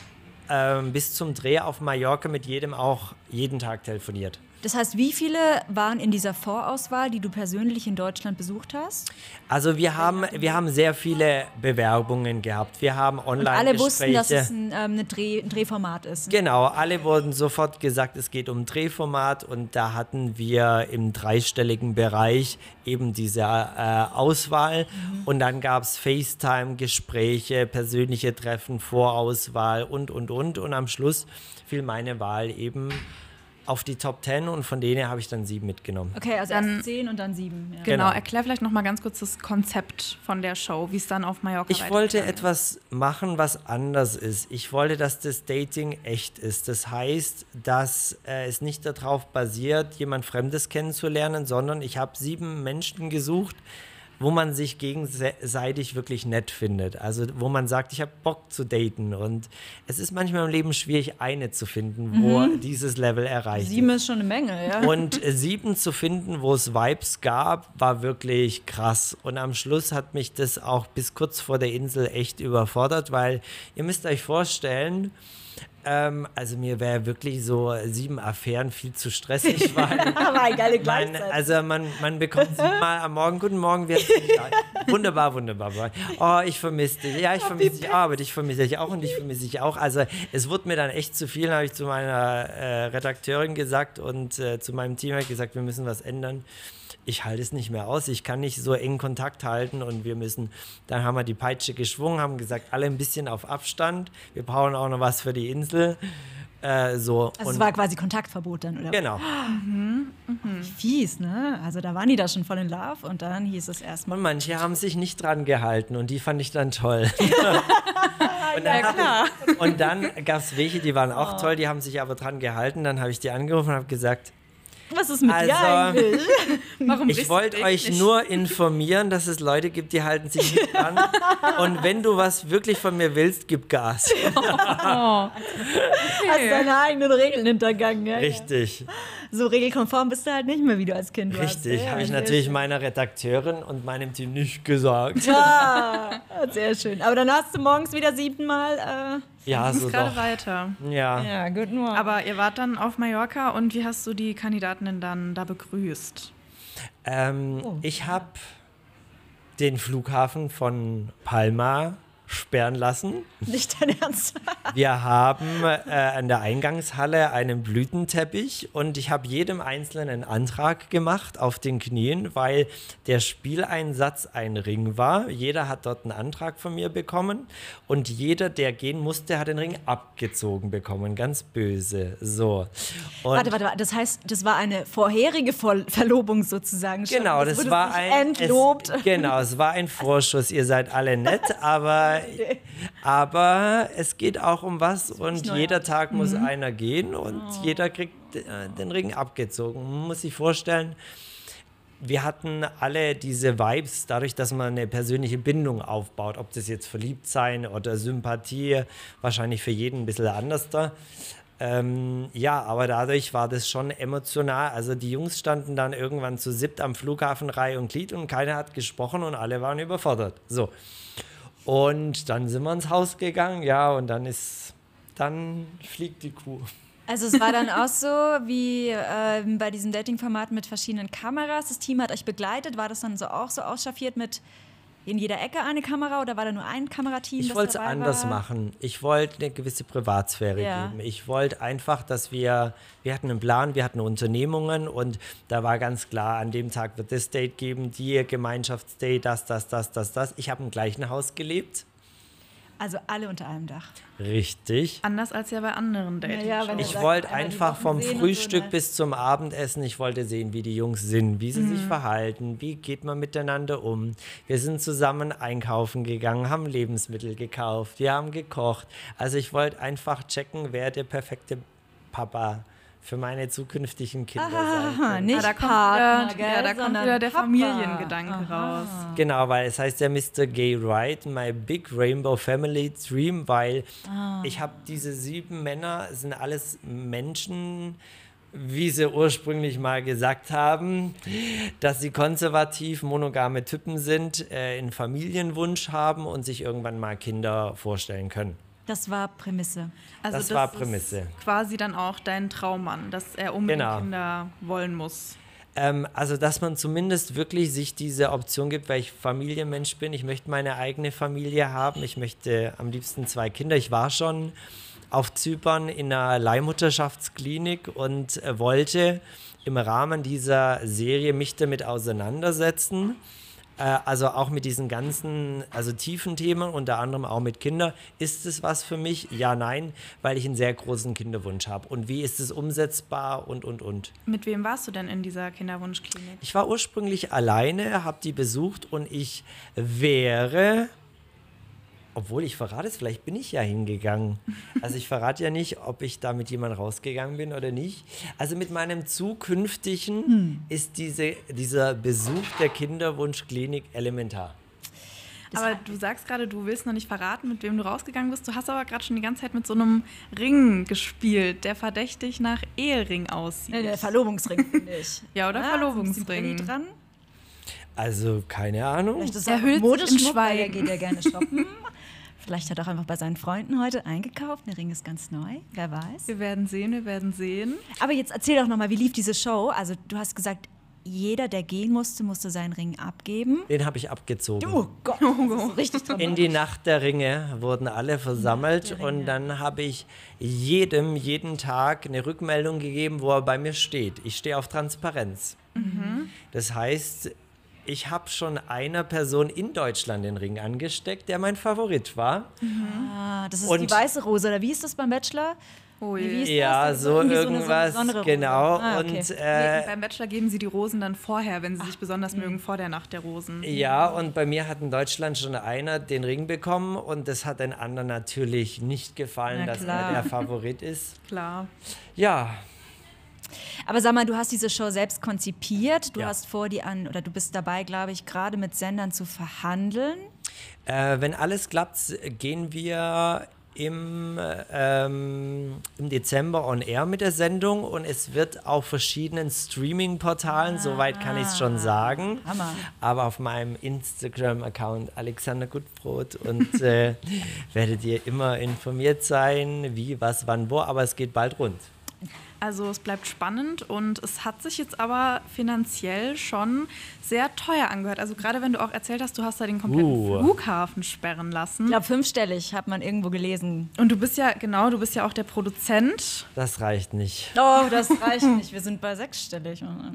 C: Dreh auf Mallorca mit jedem auch jeden Tag telefoniert.
B: Das heißt, wie viele waren in dieser Vorauswahl, die du persönlich in Deutschland besucht hast?
C: Also wir haben sehr viele Bewerbungen gehabt. Wir haben Online-Gespräche.
B: Alle wussten, dass es ein Drehformat ist.
C: Genau, alle wurden sofort gesagt, es geht um ein Drehformat und da hatten wir im 3-stelligen Bereich eben diese Auswahl und dann gab es FaceTime-Gespräche, persönliche Treffen, Vorauswahl und am Schluss fiel meine Wahl eben auf die Top 10 und von denen habe ich dann 7 mitgenommen.
B: Okay, also
D: Dann-
B: erst 10 und dann 7. Ja.
D: Genau,
C: Genau.
D: erklär vielleicht noch mal ganz kurz das Konzept von der Show, wie es dann auf Mallorca
C: Ich wollte
D: weitergegangen ist.
C: etwas machen, was anders ist. Ich wollte, dass das Dating echt ist. Das heißt, dass es nicht darauf basiert, jemand Fremdes kennenzulernen, sondern ich habe 7 Menschen gesucht, wo man sich gegenseitig wirklich nett findet. Also wo man sagt, ich habe Bock zu daten. Und es ist manchmal im Leben schwierig, eine zu finden, wo dieses Level erreicht
B: 7 ist schon eine Menge, ja.
C: Und 7 zu finden, wo es Vibes gab, war wirklich krass. Und am Schluss hat mich das auch bis kurz vor der Insel echt überfordert, weil ihr müsst euch vorstellen, Also mir wäre wirklich so 7 Affären viel zu stressig, weil
B: Aber eine geile Gleichzeit.
C: man bekommt 7 Mal am Morgen, guten Morgen, wir wunderbar. Oh, ich vermisse dich. Ja, ich vermisse dich auch, aber ich vermisse dich auch und ich vermisse dich auch. Also es wurde mir dann echt zu viel, habe ich zu meiner Redakteurin gesagt und zu meinem Team habe ich gesagt, wir müssen was ändern. Ich halte es nicht mehr aus, ich kann nicht so eng Kontakt halten und dann haben wir die Peitsche geschwungen, haben gesagt, alle ein bisschen auf Abstand, wir brauchen auch noch was für die Insel. So.
B: Also es war quasi Kontaktverbot dann, oder?
C: Genau.
B: Fies, ne? Also da waren die da schon voll in Love und dann hieß es erstmal.
C: Und manche haben sich nicht dran gehalten und die fand ich dann toll. Und dann gab es welche, die waren auch toll, die haben sich aber dran gehalten. Dann habe ich die angerufen und habe gesagt,
B: was ist mit dir eigentlich?
D: Warum
C: ich wollte euch
D: nicht?
C: nur informieren, dass es Leute gibt, die halten sich nicht dran. Und wenn du was wirklich von mir willst, gib Gas.
B: Hast deine eigenen Regeln hintergangen, ja?
C: Richtig.
B: So regelkonform bist du halt nicht mehr, wie du als Kind warst.
C: Richtig, habe ich natürlich meiner Redakteurin und meinem Team nicht gesagt.
B: Ja, sehr schön. Aber dann hast du morgens wieder 7 Mal.
C: Ja, so
D: gerade
C: doch.
D: weiter.
C: Ja.
B: Good morning.
D: Aber ihr wart dann auf Mallorca und wie hast du die Kandidatinnen dann da begrüßt?
C: Ich habe den Flughafen von Palma sperren lassen.
B: Nicht dein Ernst.
C: Wir haben an der Eingangshalle einen Blütenteppich und ich habe jedem Einzelnen einen Antrag gemacht auf den Knien, weil der Spieleinsatz ein Ring war. Jeder hat dort einen Antrag von mir bekommen und jeder, der gehen musste, hat den Ring abgezogen bekommen. Ganz böse. So. Und
B: Warte. Das heißt, das war eine vorherige Verlobung sozusagen schon.
C: genau, das
B: wurde
C: war
B: sich
C: ein
B: entlobt.
C: es war ein Vorschuss. Ihr seid alle nett, aber es geht auch um was und jeder Tag muss einer gehen und jeder kriegt den Ring abgezogen. Man muss sich vorstellen, wir hatten alle diese Vibes, dadurch, dass man eine persönliche Bindung aufbaut, ob das jetzt Verliebtsein oder Sympathie, wahrscheinlich für jeden ein bisschen anders da. Aber dadurch war das schon emotional. Also die Jungs standen dann irgendwann zu 7 am Flughafen Reihe und Glied und keiner hat gesprochen und alle waren überfordert. So. Und dann sind wir ins Haus gegangen, ja, und dann fliegt die Kuh.
B: Also es war dann auch so wie bei diesem Dating-Format mit verschiedenen Kameras. Das Team hat euch begleitet. War das dann auch so ausschaffiert mit in jeder Ecke eine Kamera oder war da nur ein Kamerateam?
C: Ich wollte es anders
B: war?
C: machen. Ich wollte eine gewisse Privatsphäre geben. Ich wollte einfach, dass wir hatten einen Plan, wir hatten Unternehmungen und da war ganz klar, an dem Tag wird das Date geben, die Gemeinschaftsdate, das. Ich habe im gleichen Haus gelebt.
B: Also alle unter einem Dach.
C: Richtig.
D: Anders als ja bei anderen Dating-Shows.
B: Ja, wenn
C: Ich
B: sagt,
C: wollte
B: einmal die
C: einfach
B: Woche
C: vom
B: sehen und
C: Frühstück
B: so, ne?
C: bis zum Abendessen, ich wollte sehen, wie die Jungs sind, wie sie sich verhalten, wie geht man miteinander um. Wir sind zusammen einkaufen gegangen, haben Lebensmittel gekauft, wir haben gekocht. Also ich wollte einfach checken, wer der perfekte Papa für meine zukünftigen Kinder sein kann.
B: Nicht
D: da
B: Partner,
D: kommt
B: gell,
D: da kommt
B: sondern
D: wieder der
B: Papa.
D: Familiengedanke raus.
C: Genau, weil es heißt ja Mr. Gay Right, my big rainbow family dream, weil ich habe diese 7 Männer, sind alles Menschen, wie sie ursprünglich mal gesagt haben, dass sie konservativ monogame Typen sind, einen Familienwunsch haben und sich irgendwann mal Kinder vorstellen können.
B: Das war Prämisse.
D: Also
C: Das war Prämisse.
D: Ist quasi dann auch dein Traummann, dass er unbedingt
C: Genau.
D: Kinder wollen muss.
C: Also, dass man zumindest wirklich sich diese Option gibt, weil ich Familienmensch bin. Ich möchte meine eigene Familie haben. Ich möchte am liebsten 2 Kinder. Ich war schon auf Zypern in einer Leihmutterschaftsklinik und wollte im Rahmen dieser Serie mich damit auseinandersetzen. Also auch mit diesen ganzen, tiefen Themen, unter anderem auch mit Kindern. Ist es was für mich? Ja, nein, weil ich einen sehr großen Kinderwunsch habe. Und wie ist es umsetzbar und.
D: Mit wem warst du denn in dieser Kinderwunschklinik?
C: Ich war ursprünglich alleine, habe die besucht und ich wäre, obwohl ich verrate es, vielleicht bin ich ja hingegangen. Also ich verrate ja nicht, ob ich da mit jemandem rausgegangen bin oder nicht. Also mit meinem zukünftigen ist dieser Besuch der Kinderwunschklinik elementar.
D: Aber du sagst gerade, du willst noch nicht verraten, mit wem du rausgegangen bist. Du hast aber gerade schon die ganze Zeit mit so einem Ring gespielt, der verdächtig nach Ehering aussieht.
B: Der Verlobungsring, finde ich.
D: Ja, oder Verlobungsring.
B: Dran.
C: Also keine Ahnung.
B: Vielleicht ist
D: Er
B: er
D: hüllt sich in
B: Modeschmuck, weil er
D: Schweigen.
B: geht ja gerne shoppen. Vielleicht hat er auch einfach bei seinen Freunden heute eingekauft. Der Ring ist ganz neu, wer weiß.
D: Wir werden sehen.
B: Aber jetzt erzähl doch nochmal, wie lief diese Show? Also du hast gesagt, jeder, der gehen musste seinen Ring abgeben.
C: Den habe ich abgezogen.
B: Oh Gott, das ist so richtig dramatisch.
C: In die Nacht der Ringe wurden alle versammelt und dann habe ich jeden Tag eine Rückmeldung gegeben, wo er bei mir steht. Ich stehe auf Transparenz. Das heißt, ich habe schon einer Person in Deutschland den Ring angesteckt, der mein Favorit war.
B: Ah, das ist die weiße Rose, oder wie ist das beim Bachelor?
D: Oh
B: Wie
D: je.
B: ist
C: Ja,
B: das?
C: so
B: Irgendwie
C: irgendwas,
B: besondere Rose.
C: genau.
B: Ah, okay.
C: Und
D: Beim Bachelor geben sie die Rosen dann vorher, wenn sie sich besonders mögen, vor der Nacht der Rosen.
C: ja, und bei mir hat in Deutschland schon einer den Ring bekommen und das hat den anderen natürlich nicht gefallen,
B: Na
C: dass
B: klar.
C: er der Favorit ist.
D: Klar.
C: Ja,
B: Aber sag mal, du hast diese Show selbst konzipiert. Du
C: Ja.
B: hast vor, du bist dabei, glaube ich, gerade mit Sendern zu verhandeln.
C: wenn alles klappt, gehen wir im Dezember on air mit der Sendung und es wird auf verschiedenen Streaming-Portalen, soweit kann ich es schon sagen.
B: Hammer.
C: Aber auf meinem Instagram-Account Alexander Gutbrot und werdet ihr immer informiert sein, wie, was, wann, wo, aber es geht bald rund.
D: Also es bleibt spannend und es hat sich jetzt aber finanziell schon sehr teuer angehört. Also gerade wenn du auch erzählt hast, du hast da den kompletten Flughafen sperren lassen.
B: Ich glaube, 5-stellig, hat man irgendwo gelesen.
D: Und du bist ja auch der Produzent.
C: Das reicht nicht.
B: Oh, das reicht nicht. Wir sind bei 6-stellig, oder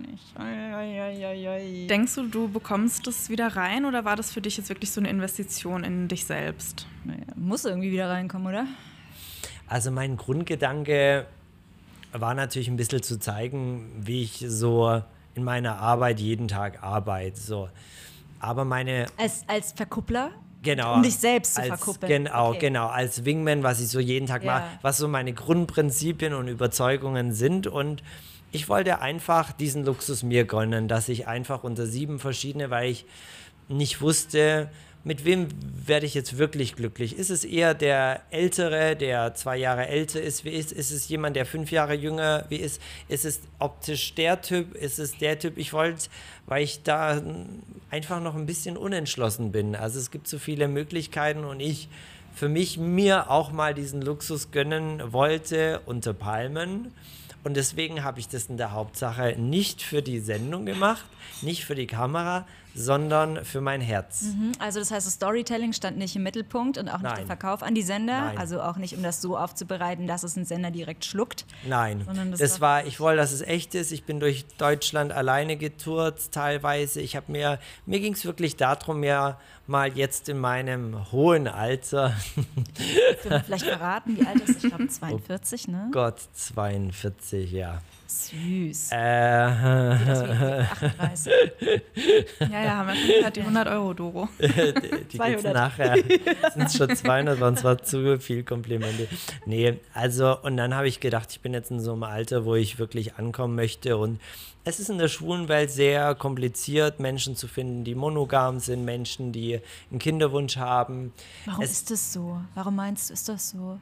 B: nicht?
D: Denkst du, du bekommst das wieder rein oder war das für dich jetzt wirklich so eine Investition in dich selbst?
B: Naja, muss irgendwie wieder reinkommen, oder?
C: Also mein Grundgedanke war natürlich ein bisschen zu zeigen, wie ich so in meiner Arbeit jeden Tag arbeite. So. Aber meine...
B: Als Verkuppler?
C: Genau.
B: Um dich selbst zu
C: als,
B: verkuppeln.
C: Genau,
B: Okay.
C: genau. Als Wingman, was ich so jeden Tag
B: Ja.
C: mache, was so meine Grundprinzipien und Überzeugungen sind. Und ich wollte einfach diesen Luxus mir gönnen, dass ich einfach unter 7 verschiedene, weil ich nicht wusste, mit wem werde ich jetzt wirklich glücklich? Ist es eher der Ältere, der 2 Jahre älter ist, wie ist? Ist es jemand, der 5 Jahre jünger wie ist? Ist es optisch der Typ? Ist es der Typ? Ich wollte, weil ich da einfach noch ein bisschen unentschlossen bin. Also es gibt so viele Möglichkeiten und ich für mich mir auch mal diesen Luxus gönnen wollte unter Palmen. Und deswegen habe ich das in der Hauptsache nicht für die Sendung gemacht, nicht für die Kamera, sondern für mein Herz.
B: Also das heißt, das Storytelling stand nicht im Mittelpunkt und auch nicht
C: Nein.
B: der Verkauf an die Sender.
C: Nein.
B: Also auch nicht, um das so aufzubereiten, dass es ein Sender direkt schluckt.
C: Nein,
B: Sondern
C: das war, ich wollte, dass es echt ist. Ich bin durch Deutschland alleine getourt teilweise. Mir ging es wirklich darum, mir mal jetzt in meinem hohen Alter,
B: Können wir vielleicht verraten, wie alt ist? Ich glaube 42, ne?
C: Gott, 42, ja.
B: Süß.
C: Das
B: 38.
D: Ja, haben wir schon gehört, die 100-Euro-Doro.
C: Die
B: 200.
C: gibt's nachher. Sind schon 200, waren zwar zu viel Komplimente. Nee, also, und dann habe ich gedacht, ich bin jetzt in so einem Alter, wo ich wirklich ankommen möchte. Und es ist in der schwulen Welt sehr kompliziert, Menschen zu finden, die monogam sind, Menschen, die einen Kinderwunsch haben.
B: Warum ist das so? Warum meinst du, ist das so?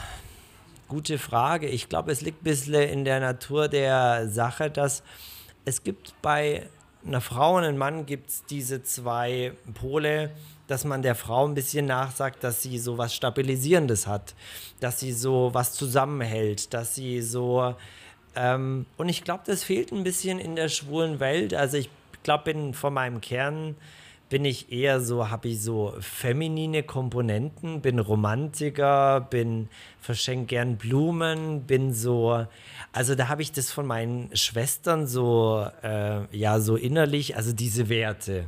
C: Gute Frage. Ich glaube, es liegt ein bisschen in der Natur der Sache, dass es gibt bei einer Frau und einem Mann gibt es diese 2 Pole, dass man der Frau ein bisschen nachsagt, dass sie so was Stabilisierendes hat, dass sie so was zusammenhält, dass sie so... und ich glaube, das fehlt ein bisschen in der schwulen Welt. Also ich glaube, von meinem Kern bin ich eher so, habe ich so feminine Komponenten, bin Romantiker, verschenke gern Blumen, bin so, also da habe ich das von meinen Schwestern so, so innerlich, also diese Werte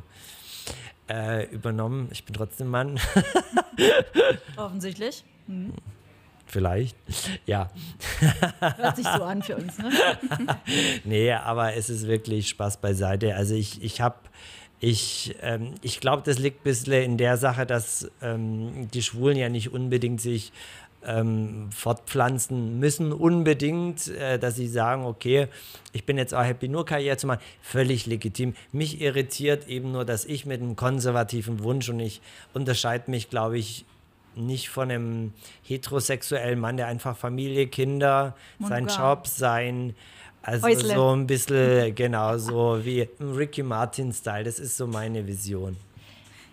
C: übernommen. Ich bin trotzdem Mann,
B: Offensichtlich.
C: vielleicht, ja.
B: Hört sich so an für uns, ne?
C: Nee, aber es ist wirklich Spaß beiseite. Also ich glaube, das liegt ein bisschen in der Sache, dass die Schwulen ja nicht unbedingt sich fortpflanzen müssen, unbedingt, dass sie sagen, okay, ich bin jetzt auch happy, nur Karriere zu machen, völlig legitim. Mich irritiert eben nur, dass ich mit einem konservativen Wunsch, und ich unterscheide mich, glaube ich, nicht von einem heterosexuellen Mann, der einfach Familie, Kinder, sein Job, also
B: Häusle.
C: so ein bisschen, genau, so wie im Ricky Martin-Style, das ist so meine Vision.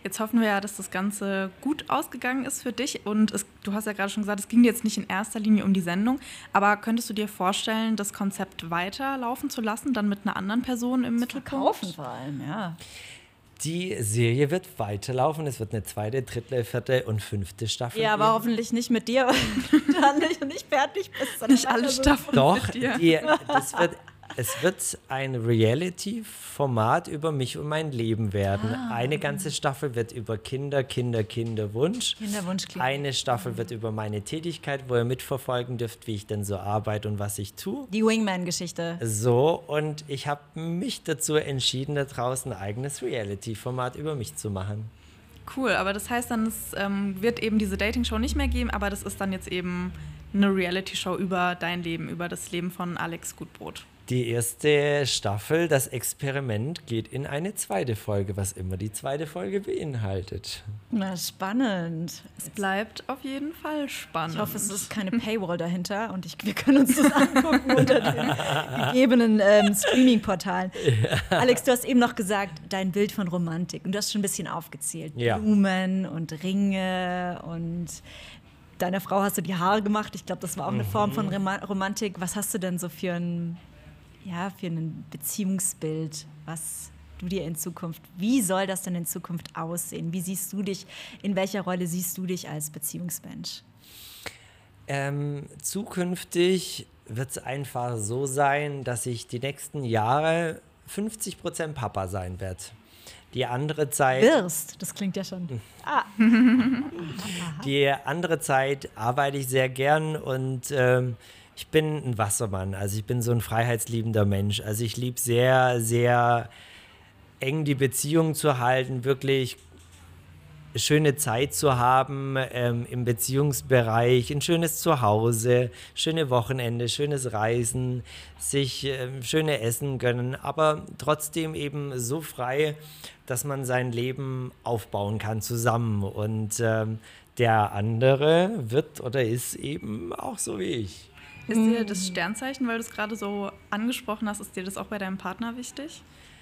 D: Jetzt hoffen wir ja, dass das Ganze gut ausgegangen ist für dich. Und du hast ja gerade schon gesagt, es ging jetzt nicht in erster Linie um die Sendung. Aber könntest du dir vorstellen, das Konzept weiterlaufen zu lassen, dann mit einer anderen Person im Mittelpunkt?
B: Kaufen vor allem, ja.
C: Die Serie wird weiterlaufen. Es wird eine 2., 3., 4. und 5. Staffel
B: Ja, aber
C: geben.
B: hoffentlich nicht mit dir, weil du dann nicht fertig bist. sondern
D: Nicht alle
B: weiter so.
D: Staffeln
C: Doch,
D: mit dir.
C: es wird ein Reality-Format über mich und mein Leben werden. Eine ganze Staffel wird über Kinderwunsch.
B: Kinderwunsch klingt.
C: Eine Staffel wird über meine Tätigkeit, wo ihr mitverfolgen dürft, wie ich denn so arbeite und was ich tue.
B: Die Wingman-Geschichte.
C: So, und ich habe mich dazu entschieden, da draußen ein eigenes Reality-Format über mich zu machen.
D: Cool, aber das heißt dann, es wird eben diese Dating-Show nicht mehr geben, aber das ist dann jetzt eben eine Reality-Show über dein Leben, über das Leben von Alex Gutbrot.
C: Die erste Staffel, das Experiment, geht in eine 2. Folge, was immer die 2. Folge beinhaltet.
B: Na, spannend.
D: Es bleibt auf jeden Fall spannend.
B: Ich hoffe, es ist keine Paywall dahinter und wir können uns das angucken unter den gegebenen Streaming-Portalen. Alex, du hast eben noch gesagt, dein Bild von Romantik. Und du hast schon ein bisschen aufgezählt.
C: Ja.
B: Blumen und Ringe und deiner Frau hast du die Haare gemacht. Ich glaube, das war auch eine Form von Romantik. Was hast du denn so für ein Beziehungsbild, was du dir in Zukunft, wie soll das denn in Zukunft aussehen? Wie siehst du dich, in welcher Rolle siehst du dich als Beziehungsmensch?
C: Zukünftig wird es einfach so sein, dass ich die nächsten Jahre 50% Papa sein werde. Die andere Zeit...
B: Wirst, das klingt ja schon.
C: Die andere Zeit arbeite ich sehr gern und ich bin ein Wassermann, also ich bin so ein freiheitsliebender Mensch. Also ich liebe sehr, sehr eng die Beziehung zu halten, wirklich schöne Zeit zu haben im Beziehungsbereich, ein schönes Zuhause, schöne Wochenende, schönes Reisen, sich schöne Essen gönnen, aber trotzdem eben so frei, dass man sein Leben aufbauen kann zusammen. Und der andere wird oder ist eben auch so wie ich.
D: Ist dir das Sternzeichen, weil du es gerade so angesprochen hast, ist dir das auch bei deinem Partner wichtig?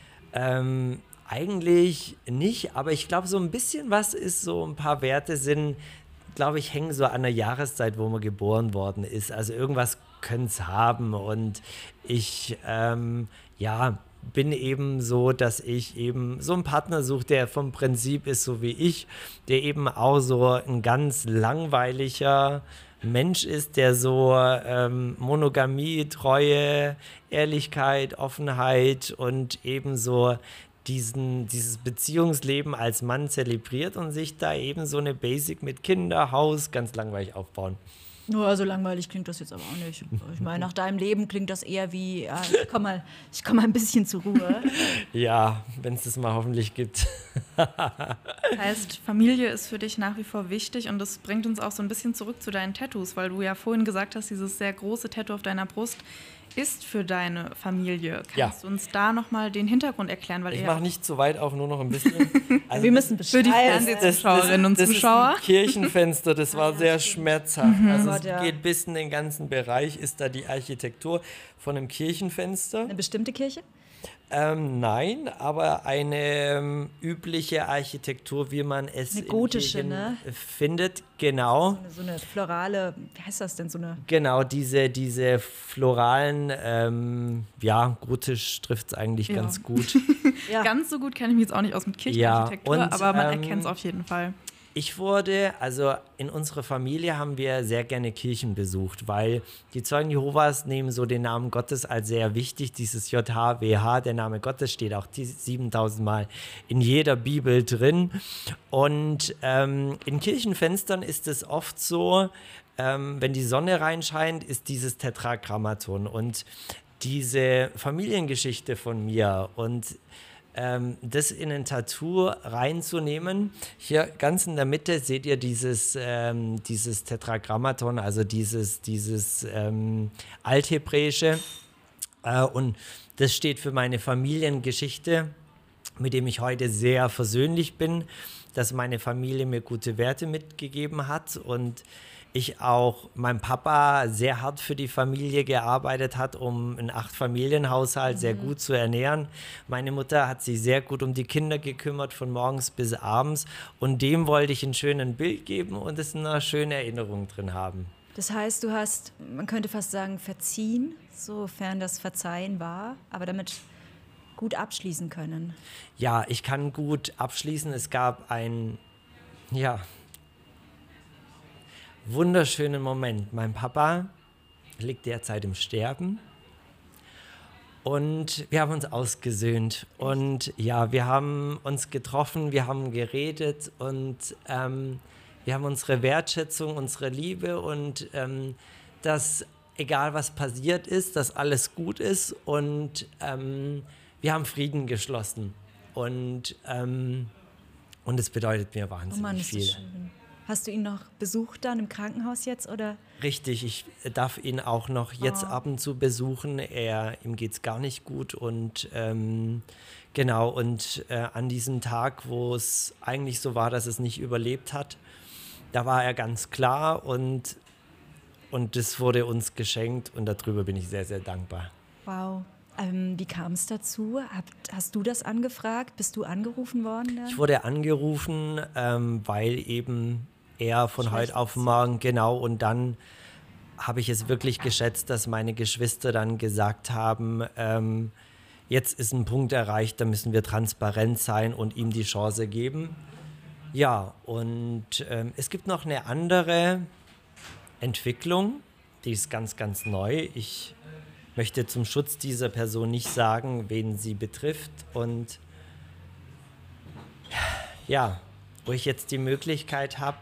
C: Eigentlich nicht, aber ich glaube, so ein bisschen was ist, so ein paar Werte sind, glaube ich, hängen so an der Jahreszeit, wo man geboren worden ist. Also irgendwas können es haben und ich, bin eben so, dass ich eben so einen Partner suche, der vom Prinzip ist so wie ich, der eben auch so ein ganz langweiliger Mensch ist, der so Monogamie, Treue, Ehrlichkeit, Offenheit und eben so dieses Beziehungsleben als Mann zelebriert und sich da eben so eine Basic mit Kinder, Haus ganz langweilig aufbauen.
B: Nur so langweilig klingt das jetzt aber auch nicht. Ich meine, nach deinem Leben klingt das eher wie, ich komm mal ein bisschen zur Ruhe.
C: Ja, wenn es das mal hoffentlich gibt.
D: Das heißt, Familie ist für dich nach wie vor wichtig und das bringt uns auch so ein bisschen zurück zu deinen Tattoos, weil du ja vorhin gesagt hast, dieses sehr große Tattoo auf deiner Brust ist für deine Familie. Kannst du uns da nochmal den Hintergrund erklären? Weil
C: ich mache nicht so weit auf, nur noch ein bisschen.
B: Also wir müssen
D: für die Fernsehzuschauerinnen und Zuschauer.
C: Das ist ein Kirchenfenster, das war sehr schmerzhaft. Also
B: Gott,
C: es geht bis in den ganzen Bereich, ist da die Architektur von einem Kirchenfenster.
B: Eine bestimmte Kirche?
C: Nein, aber eine übliche Architektur, wie man es
B: eine gotische,
C: in Kirchen findet, genau.
B: So eine florale, wie heißt das denn?
C: Genau, diese floralen, gotisch trifft es eigentlich ganz gut.
D: Ja. Ganz so gut kenne ich mich jetzt auch nicht aus mit Kirchenarchitektur, aber man erkennt es auf jeden Fall.
C: In unserer Familie haben wir sehr gerne Kirchen besucht, weil die Zeugen Jehovas nehmen so den Namen Gottes als sehr wichtig. Dieses JHWH, der Name Gottes, steht auch 7000 Mal in jeder Bibel drin. Und in Kirchenfenstern ist es oft so, wenn die Sonne reinscheint, ist dieses Tetragrammaton. Und diese Familiengeschichte von mir und das in ein Tattoo reinzunehmen. Hier ganz in der Mitte seht ihr dieses Tetragrammaton, also dieses Althebräische. Und das steht für meine Familiengeschichte, mit dem ich heute sehr versöhnlich bin, dass meine Familie mir gute Werte mitgegeben hat und ich auch mein Papa sehr hart für die Familie gearbeitet hat, um einen 8-Familien-Haushalt sehr gut zu ernähren. Meine Mutter hat sich sehr gut um die Kinder gekümmert, von morgens bis abends. Und dem wollte ich ein schönes Bild geben und es eine schöne Erinnerung drin haben.
B: Das heißt, du hast, man könnte fast sagen, verziehen, sofern das Verzeihen war, aber damit gut abschließen können.
C: Ja, ich kann gut abschließen. Es gab einen, wunderschönen Moment. Mein Papa liegt derzeit im Sterben und wir haben uns ausgesöhnt. Und ja, wir haben uns getroffen, wir haben geredet und wir haben unsere Wertschätzung, unsere Liebe und dass, egal was passiert ist, dass alles gut ist und wir haben Frieden geschlossen. Und es bedeutet mir wahnsinnig
B: ist
C: viel.
B: das schön. Hast du ihn noch besucht dann im Krankenhaus jetzt, oder?
C: Richtig, ich darf ihn auch noch jetzt ab und zu besuchen. Ihm geht es gar nicht gut und genau, und an diesem Tag, wo es eigentlich so war, dass es nicht überlebt hat, da war er ganz klar und das wurde uns geschenkt und darüber bin ich sehr, sehr dankbar.
B: Wow. Wie kam es dazu? Hast du das angefragt? Bist du angerufen worden dann?
C: Ich wurde angerufen, weil eben er von heute auf morgen, genau, und dann habe ich es wirklich geschätzt, dass meine Geschwister dann gesagt haben, jetzt ist ein Punkt erreicht, da müssen wir transparent sein und ihm die Chance geben. Ja, und es gibt noch eine andere Entwicklung, die ist ganz, ganz neu. Ich möchte zum Schutz dieser Person nicht sagen, wen sie betrifft. Und ja, wo ich jetzt die Möglichkeit habe,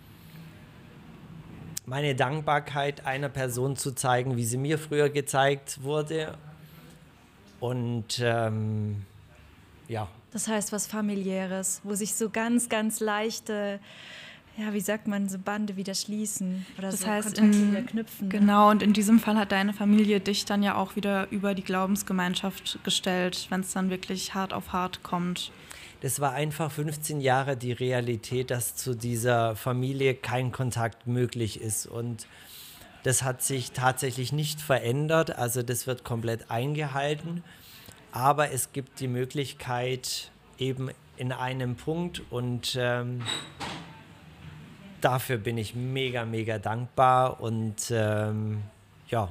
C: meine Dankbarkeit einer Person zu zeigen, wie sie mir früher gezeigt wurde. Und ja.
B: Das heißt, was Familiäres, wo sich so ganz, ganz leichte, wie sagt man, so Bande wieder schließen oder
D: das
B: so
D: heißt,
B: Kontakte wieder knüpfen.
D: Genau, und in diesem Fall hat deine Familie dich dann ja auch wieder über die Glaubensgemeinschaft gestellt, wenn es dann wirklich hart auf hart kommt.
C: Das war einfach 15 Jahre die Realität, dass zu dieser Familie kein Kontakt möglich ist. Und das hat sich tatsächlich nicht verändert. Also das wird komplett eingehalten. Aber es gibt die Möglichkeit eben in einem Punkt und dafür bin ich mega, mega dankbar und ja.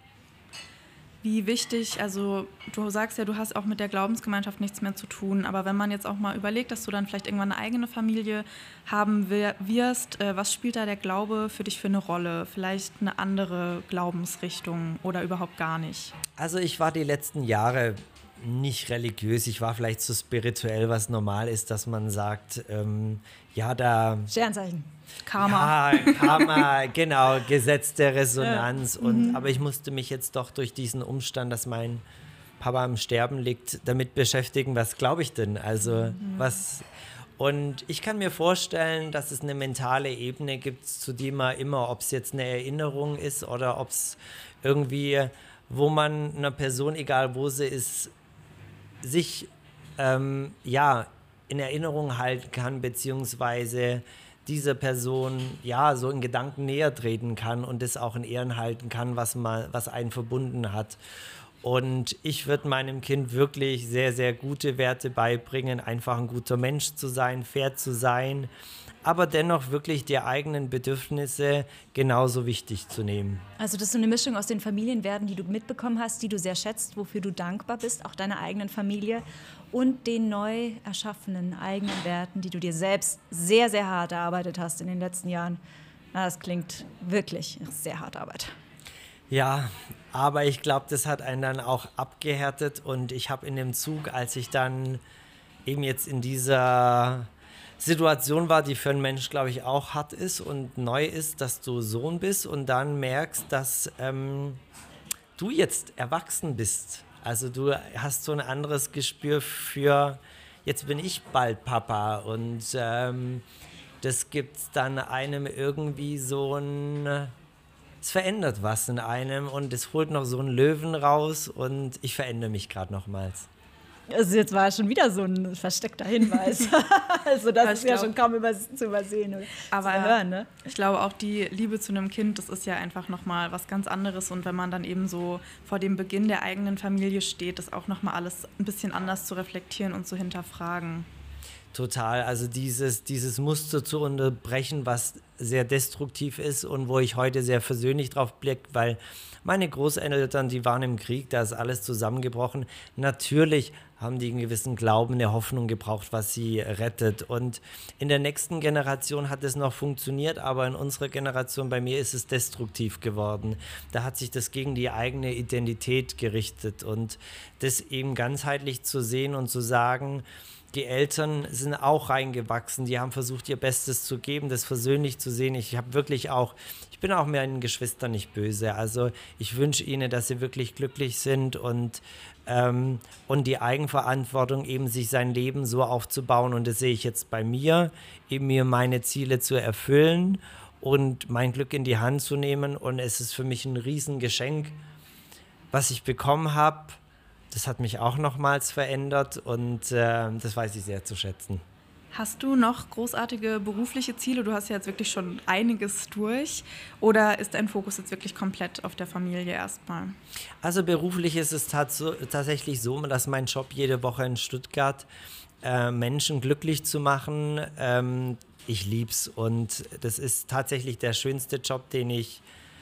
D: Wie wichtig, also du sagst ja, du hast auch mit der Glaubensgemeinschaft nichts mehr zu tun, aber wenn man jetzt auch mal überlegt, dass du dann vielleicht irgendwann eine eigene Familie haben wirst, was spielt da der Glaube für dich für eine Rolle? Vielleicht eine andere Glaubensrichtung oder überhaupt gar nicht?
C: Also ich war die letzten Jahre nicht religiös, ich war vielleicht so spirituell, was normal ist, dass man sagt,
B: Sternzeichen.
D: Karma.
C: Ja, Karma, genau, Gesetz der Resonanz. Aber ich musste mich jetzt doch durch diesen Umstand, dass mein Papa im Sterben liegt, damit beschäftigen, was glaube ich denn? Also was. Und ich kann mir vorstellen, dass es eine mentale Ebene gibt, zu der man immer, ob es jetzt eine Erinnerung ist oder ob es irgendwie, wo man einer Person, egal wo sie ist, sich in Erinnerung halten kann, beziehungsweise dieser Person so in Gedanken näher treten kann und das auch in Ehren halten kann, was einen verbunden hat. Und ich würde meinem Kind wirklich sehr, sehr gute Werte beibringen, einfach ein guter Mensch zu sein, fair zu sein, aber dennoch wirklich die eigenen Bedürfnisse genauso wichtig zu nehmen.
B: Also das ist so eine Mischung aus den Familienwerten, die du mitbekommen hast, die du sehr schätzt, wofür du dankbar bist, auch deiner eigenen Familie und den neu erschaffenen eigenen Werten, die du dir selbst sehr, sehr hart erarbeitet hast in den letzten Jahren. Das klingt wirklich sehr harte Arbeit.
C: Ja, aber ich glaube, das hat einen dann auch abgehärtet und ich habe in dem Zug, als ich dann eben jetzt in dieser Situation war, die für einen Mensch, glaube ich, auch hart ist und neu ist, dass du Sohn bist und dann merkst, dass du jetzt erwachsen bist. Also du hast so ein anderes Gespür für, jetzt bin ich bald Papa und das gibt dann einem irgendwie so ein, es verändert was in einem und es holt noch so einen Löwen raus und ich verändere mich gerade nochmals.
B: Also jetzt war schon wieder so ein versteckter Hinweis. Also das ist ja schon kaum zu übersehen oder
D: aber
B: zu hören, ne?
D: Ich glaube auch, die Liebe zu einem Kind, das ist ja einfach nochmal was ganz anderes. Und wenn man dann eben so vor dem Beginn der eigenen Familie steht, das auch nochmal alles ein bisschen anders zu reflektieren und zu hinterfragen.
C: Total, also dieses Muster zu unterbrechen, was sehr destruktiv ist und wo ich heute sehr versöhnlich drauf blicke, weil meine Großeltern, die waren im Krieg, da ist alles zusammengebrochen. Natürlich haben die einen gewissen Glauben, eine Hoffnung gebraucht, was sie rettet. Und in der nächsten Generation hat es noch funktioniert, aber in unserer Generation, bei mir, ist es destruktiv geworden. Da hat sich das gegen die eigene Identität gerichtet. Und das eben ganzheitlich zu sehen und zu sagen, die Eltern sind auch reingewachsen, die haben versucht, ihr Bestes zu geben, das versöhnlich zu sehen. Ich bin auch meinen Geschwistern nicht böse. Also ich wünsche ihnen, dass sie wirklich glücklich sind und die Eigenverantwortung, eben sich sein Leben so aufzubauen. Und das sehe ich jetzt bei mir, eben mir meine Ziele zu erfüllen und mein Glück in die Hand zu nehmen. Und es ist für mich ein Riesengeschenk, was ich bekommen habe. Das hat mich auch nochmals verändert und das weiß ich sehr zu schätzen.
D: Hast du noch großartige berufliche Ziele? Du hast ja jetzt wirklich schon einiges durch. Oder ist dein Fokus jetzt wirklich komplett auf der Familie erstmal?
C: Also beruflich ist es tatsächlich so, dass mein Job jede Woche in Stuttgart Menschen glücklich zu machen, ich lieb's. Und das ist tatsächlich der schönste Job, den ich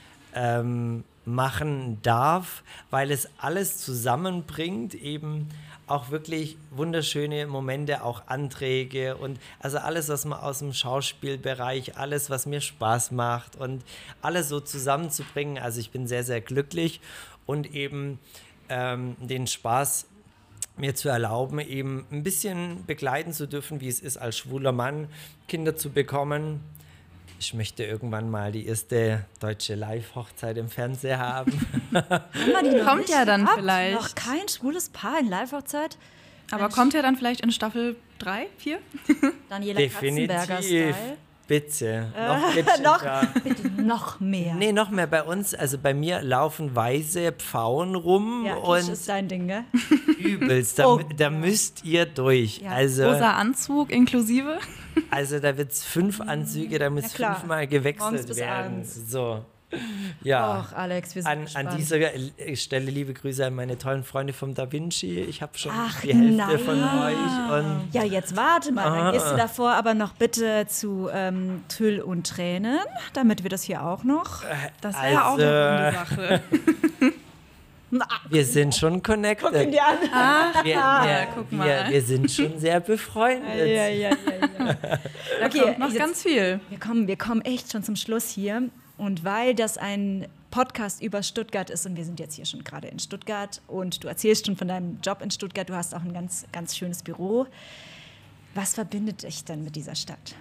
C: machen darf, weil es alles zusammenbringt, eben auch wirklich wunderschöne Momente, auch Anträge und also alles, was man aus dem Schauspielbereich, alles, was mir Spaß macht und alles so zusammenzubringen. Also ich bin sehr, sehr glücklich und eben den Spaß mir zu erlauben, eben ein bisschen begleiten zu dürfen, wie es ist, als schwuler Mann Kinder zu bekommen. Ich möchte irgendwann mal die erste deutsche Live-Hochzeit im Fernsehen haben.
D: Kommt ja dann vielleicht.
B: Noch kein schwules Paar in Live-Hochzeit?
D: Aber kommt ja dann vielleicht in Staffel 3, 4?
B: Daniela Katzenberger-Style.
C: Bitte.
B: Bitte noch mehr.
C: Nee, noch mehr. Bei uns, also bei mir laufen weiße Pfauen rum.
B: Ja,
C: und
B: das ist dein Ding, ne?
C: Übelst. Da müsst ihr durch.
B: Ja.
C: Also,
D: Rosa Anzug inklusive?
C: Also da wird es 5 Anzüge, da muss 5-mal gewechselt werden. So. Ja.
B: Och, Alex, wir sind
C: an dieser Stelle liebe Grüße an meine tollen Freunde vom Da Vinci. Ich habe schon die
B: nein.
C: Hälfte von euch. Und
B: Ja, jetzt warte mal. Dann gehst du davor aber noch bitte zu Tüll und Tränen, damit wir das hier auch noch.
D: Das wäre ja auch eine gute Sache.
C: Wir sind schon connected.
B: Guck ihn dir an.
D: Guck mal.
C: Wir sind schon sehr befreundet.
B: Ja.
D: Da kommt noch ganz viel.
B: Wir kommen echt schon zum Schluss hier. Und weil das ein Podcast über Stuttgart ist und wir sind jetzt hier schon gerade in Stuttgart und du erzählst schon von deinem Job in Stuttgart, du hast auch ein ganz, ganz schönes Büro. Was verbindet dich denn mit dieser Stadt?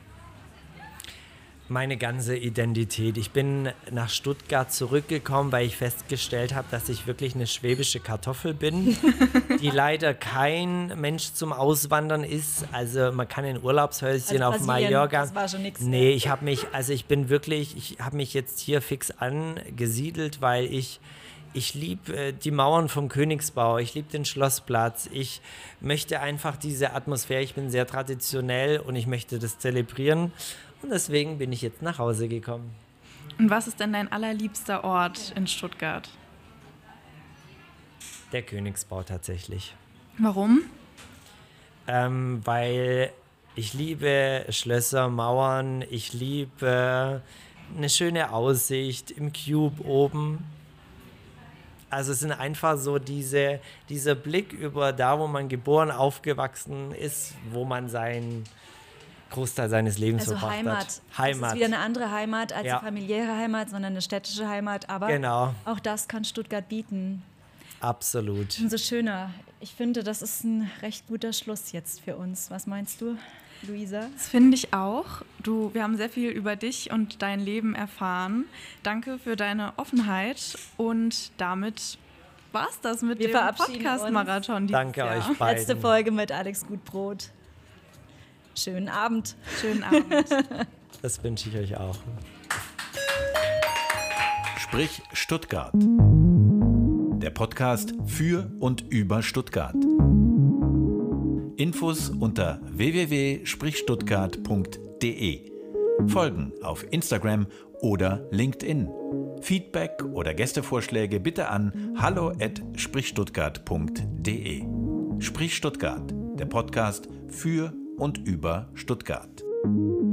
C: Meine ganze Identität. Ich bin nach Stuttgart zurückgekommen, weil ich festgestellt habe, dass ich wirklich eine schwäbische Kartoffel bin, die leider kein Mensch zum Auswandern ist. Also man kann in Urlaubshäuschen auf Mallorca.
B: Das war schon nichts.
C: Nee, ich habe mich jetzt hier fix angesiedelt, weil ich liebe die Mauern vom Königsbau, ich liebe den Schlossplatz, ich möchte einfach diese Atmosphäre, ich bin sehr traditionell und ich möchte das zelebrieren. Und deswegen bin ich jetzt nach Hause gekommen.
D: Und was ist denn dein allerliebster Ort in Stuttgart?
C: Der Königsbau tatsächlich.
D: Warum?
C: Weil ich liebe Schlösser, Mauern, ich liebe eine schöne Aussicht im Cube oben. Also es sind einfach so dieser Blick über da, wo man geboren, aufgewachsen ist, wo man seinen Großteil seines Lebens verbracht hat.
B: Heimat. Das ist wieder eine andere Heimat als eine familiäre Heimat, sondern eine städtische Heimat. Aber auch das kann Stuttgart bieten.
C: Absolut.
B: Umso schöner. Ich finde, das ist ein recht guter Schluss jetzt für uns. Was meinst du, Luisa?
D: Das finde ich auch. Wir haben sehr viel über dich und dein Leben erfahren. Danke für deine Offenheit und damit war es das mit dem Podcast-Marathon.
C: Danke euch beiden.
B: Letzte Folge mit Alex Gutbrot. Schönen Abend.
D: Schönen Abend.
C: Das wünsche ich euch auch.
A: Sprich Stuttgart. der Podcast für und über Stuttgart. Infos unter www.sprichstuttgart.de. Folgen auf Instagram oder LinkedIn. Feedback oder Gästevorschläge bitte an hallo@sprichstuttgart.de. Sprich Stuttgart, der Podcast für und über Stuttgart.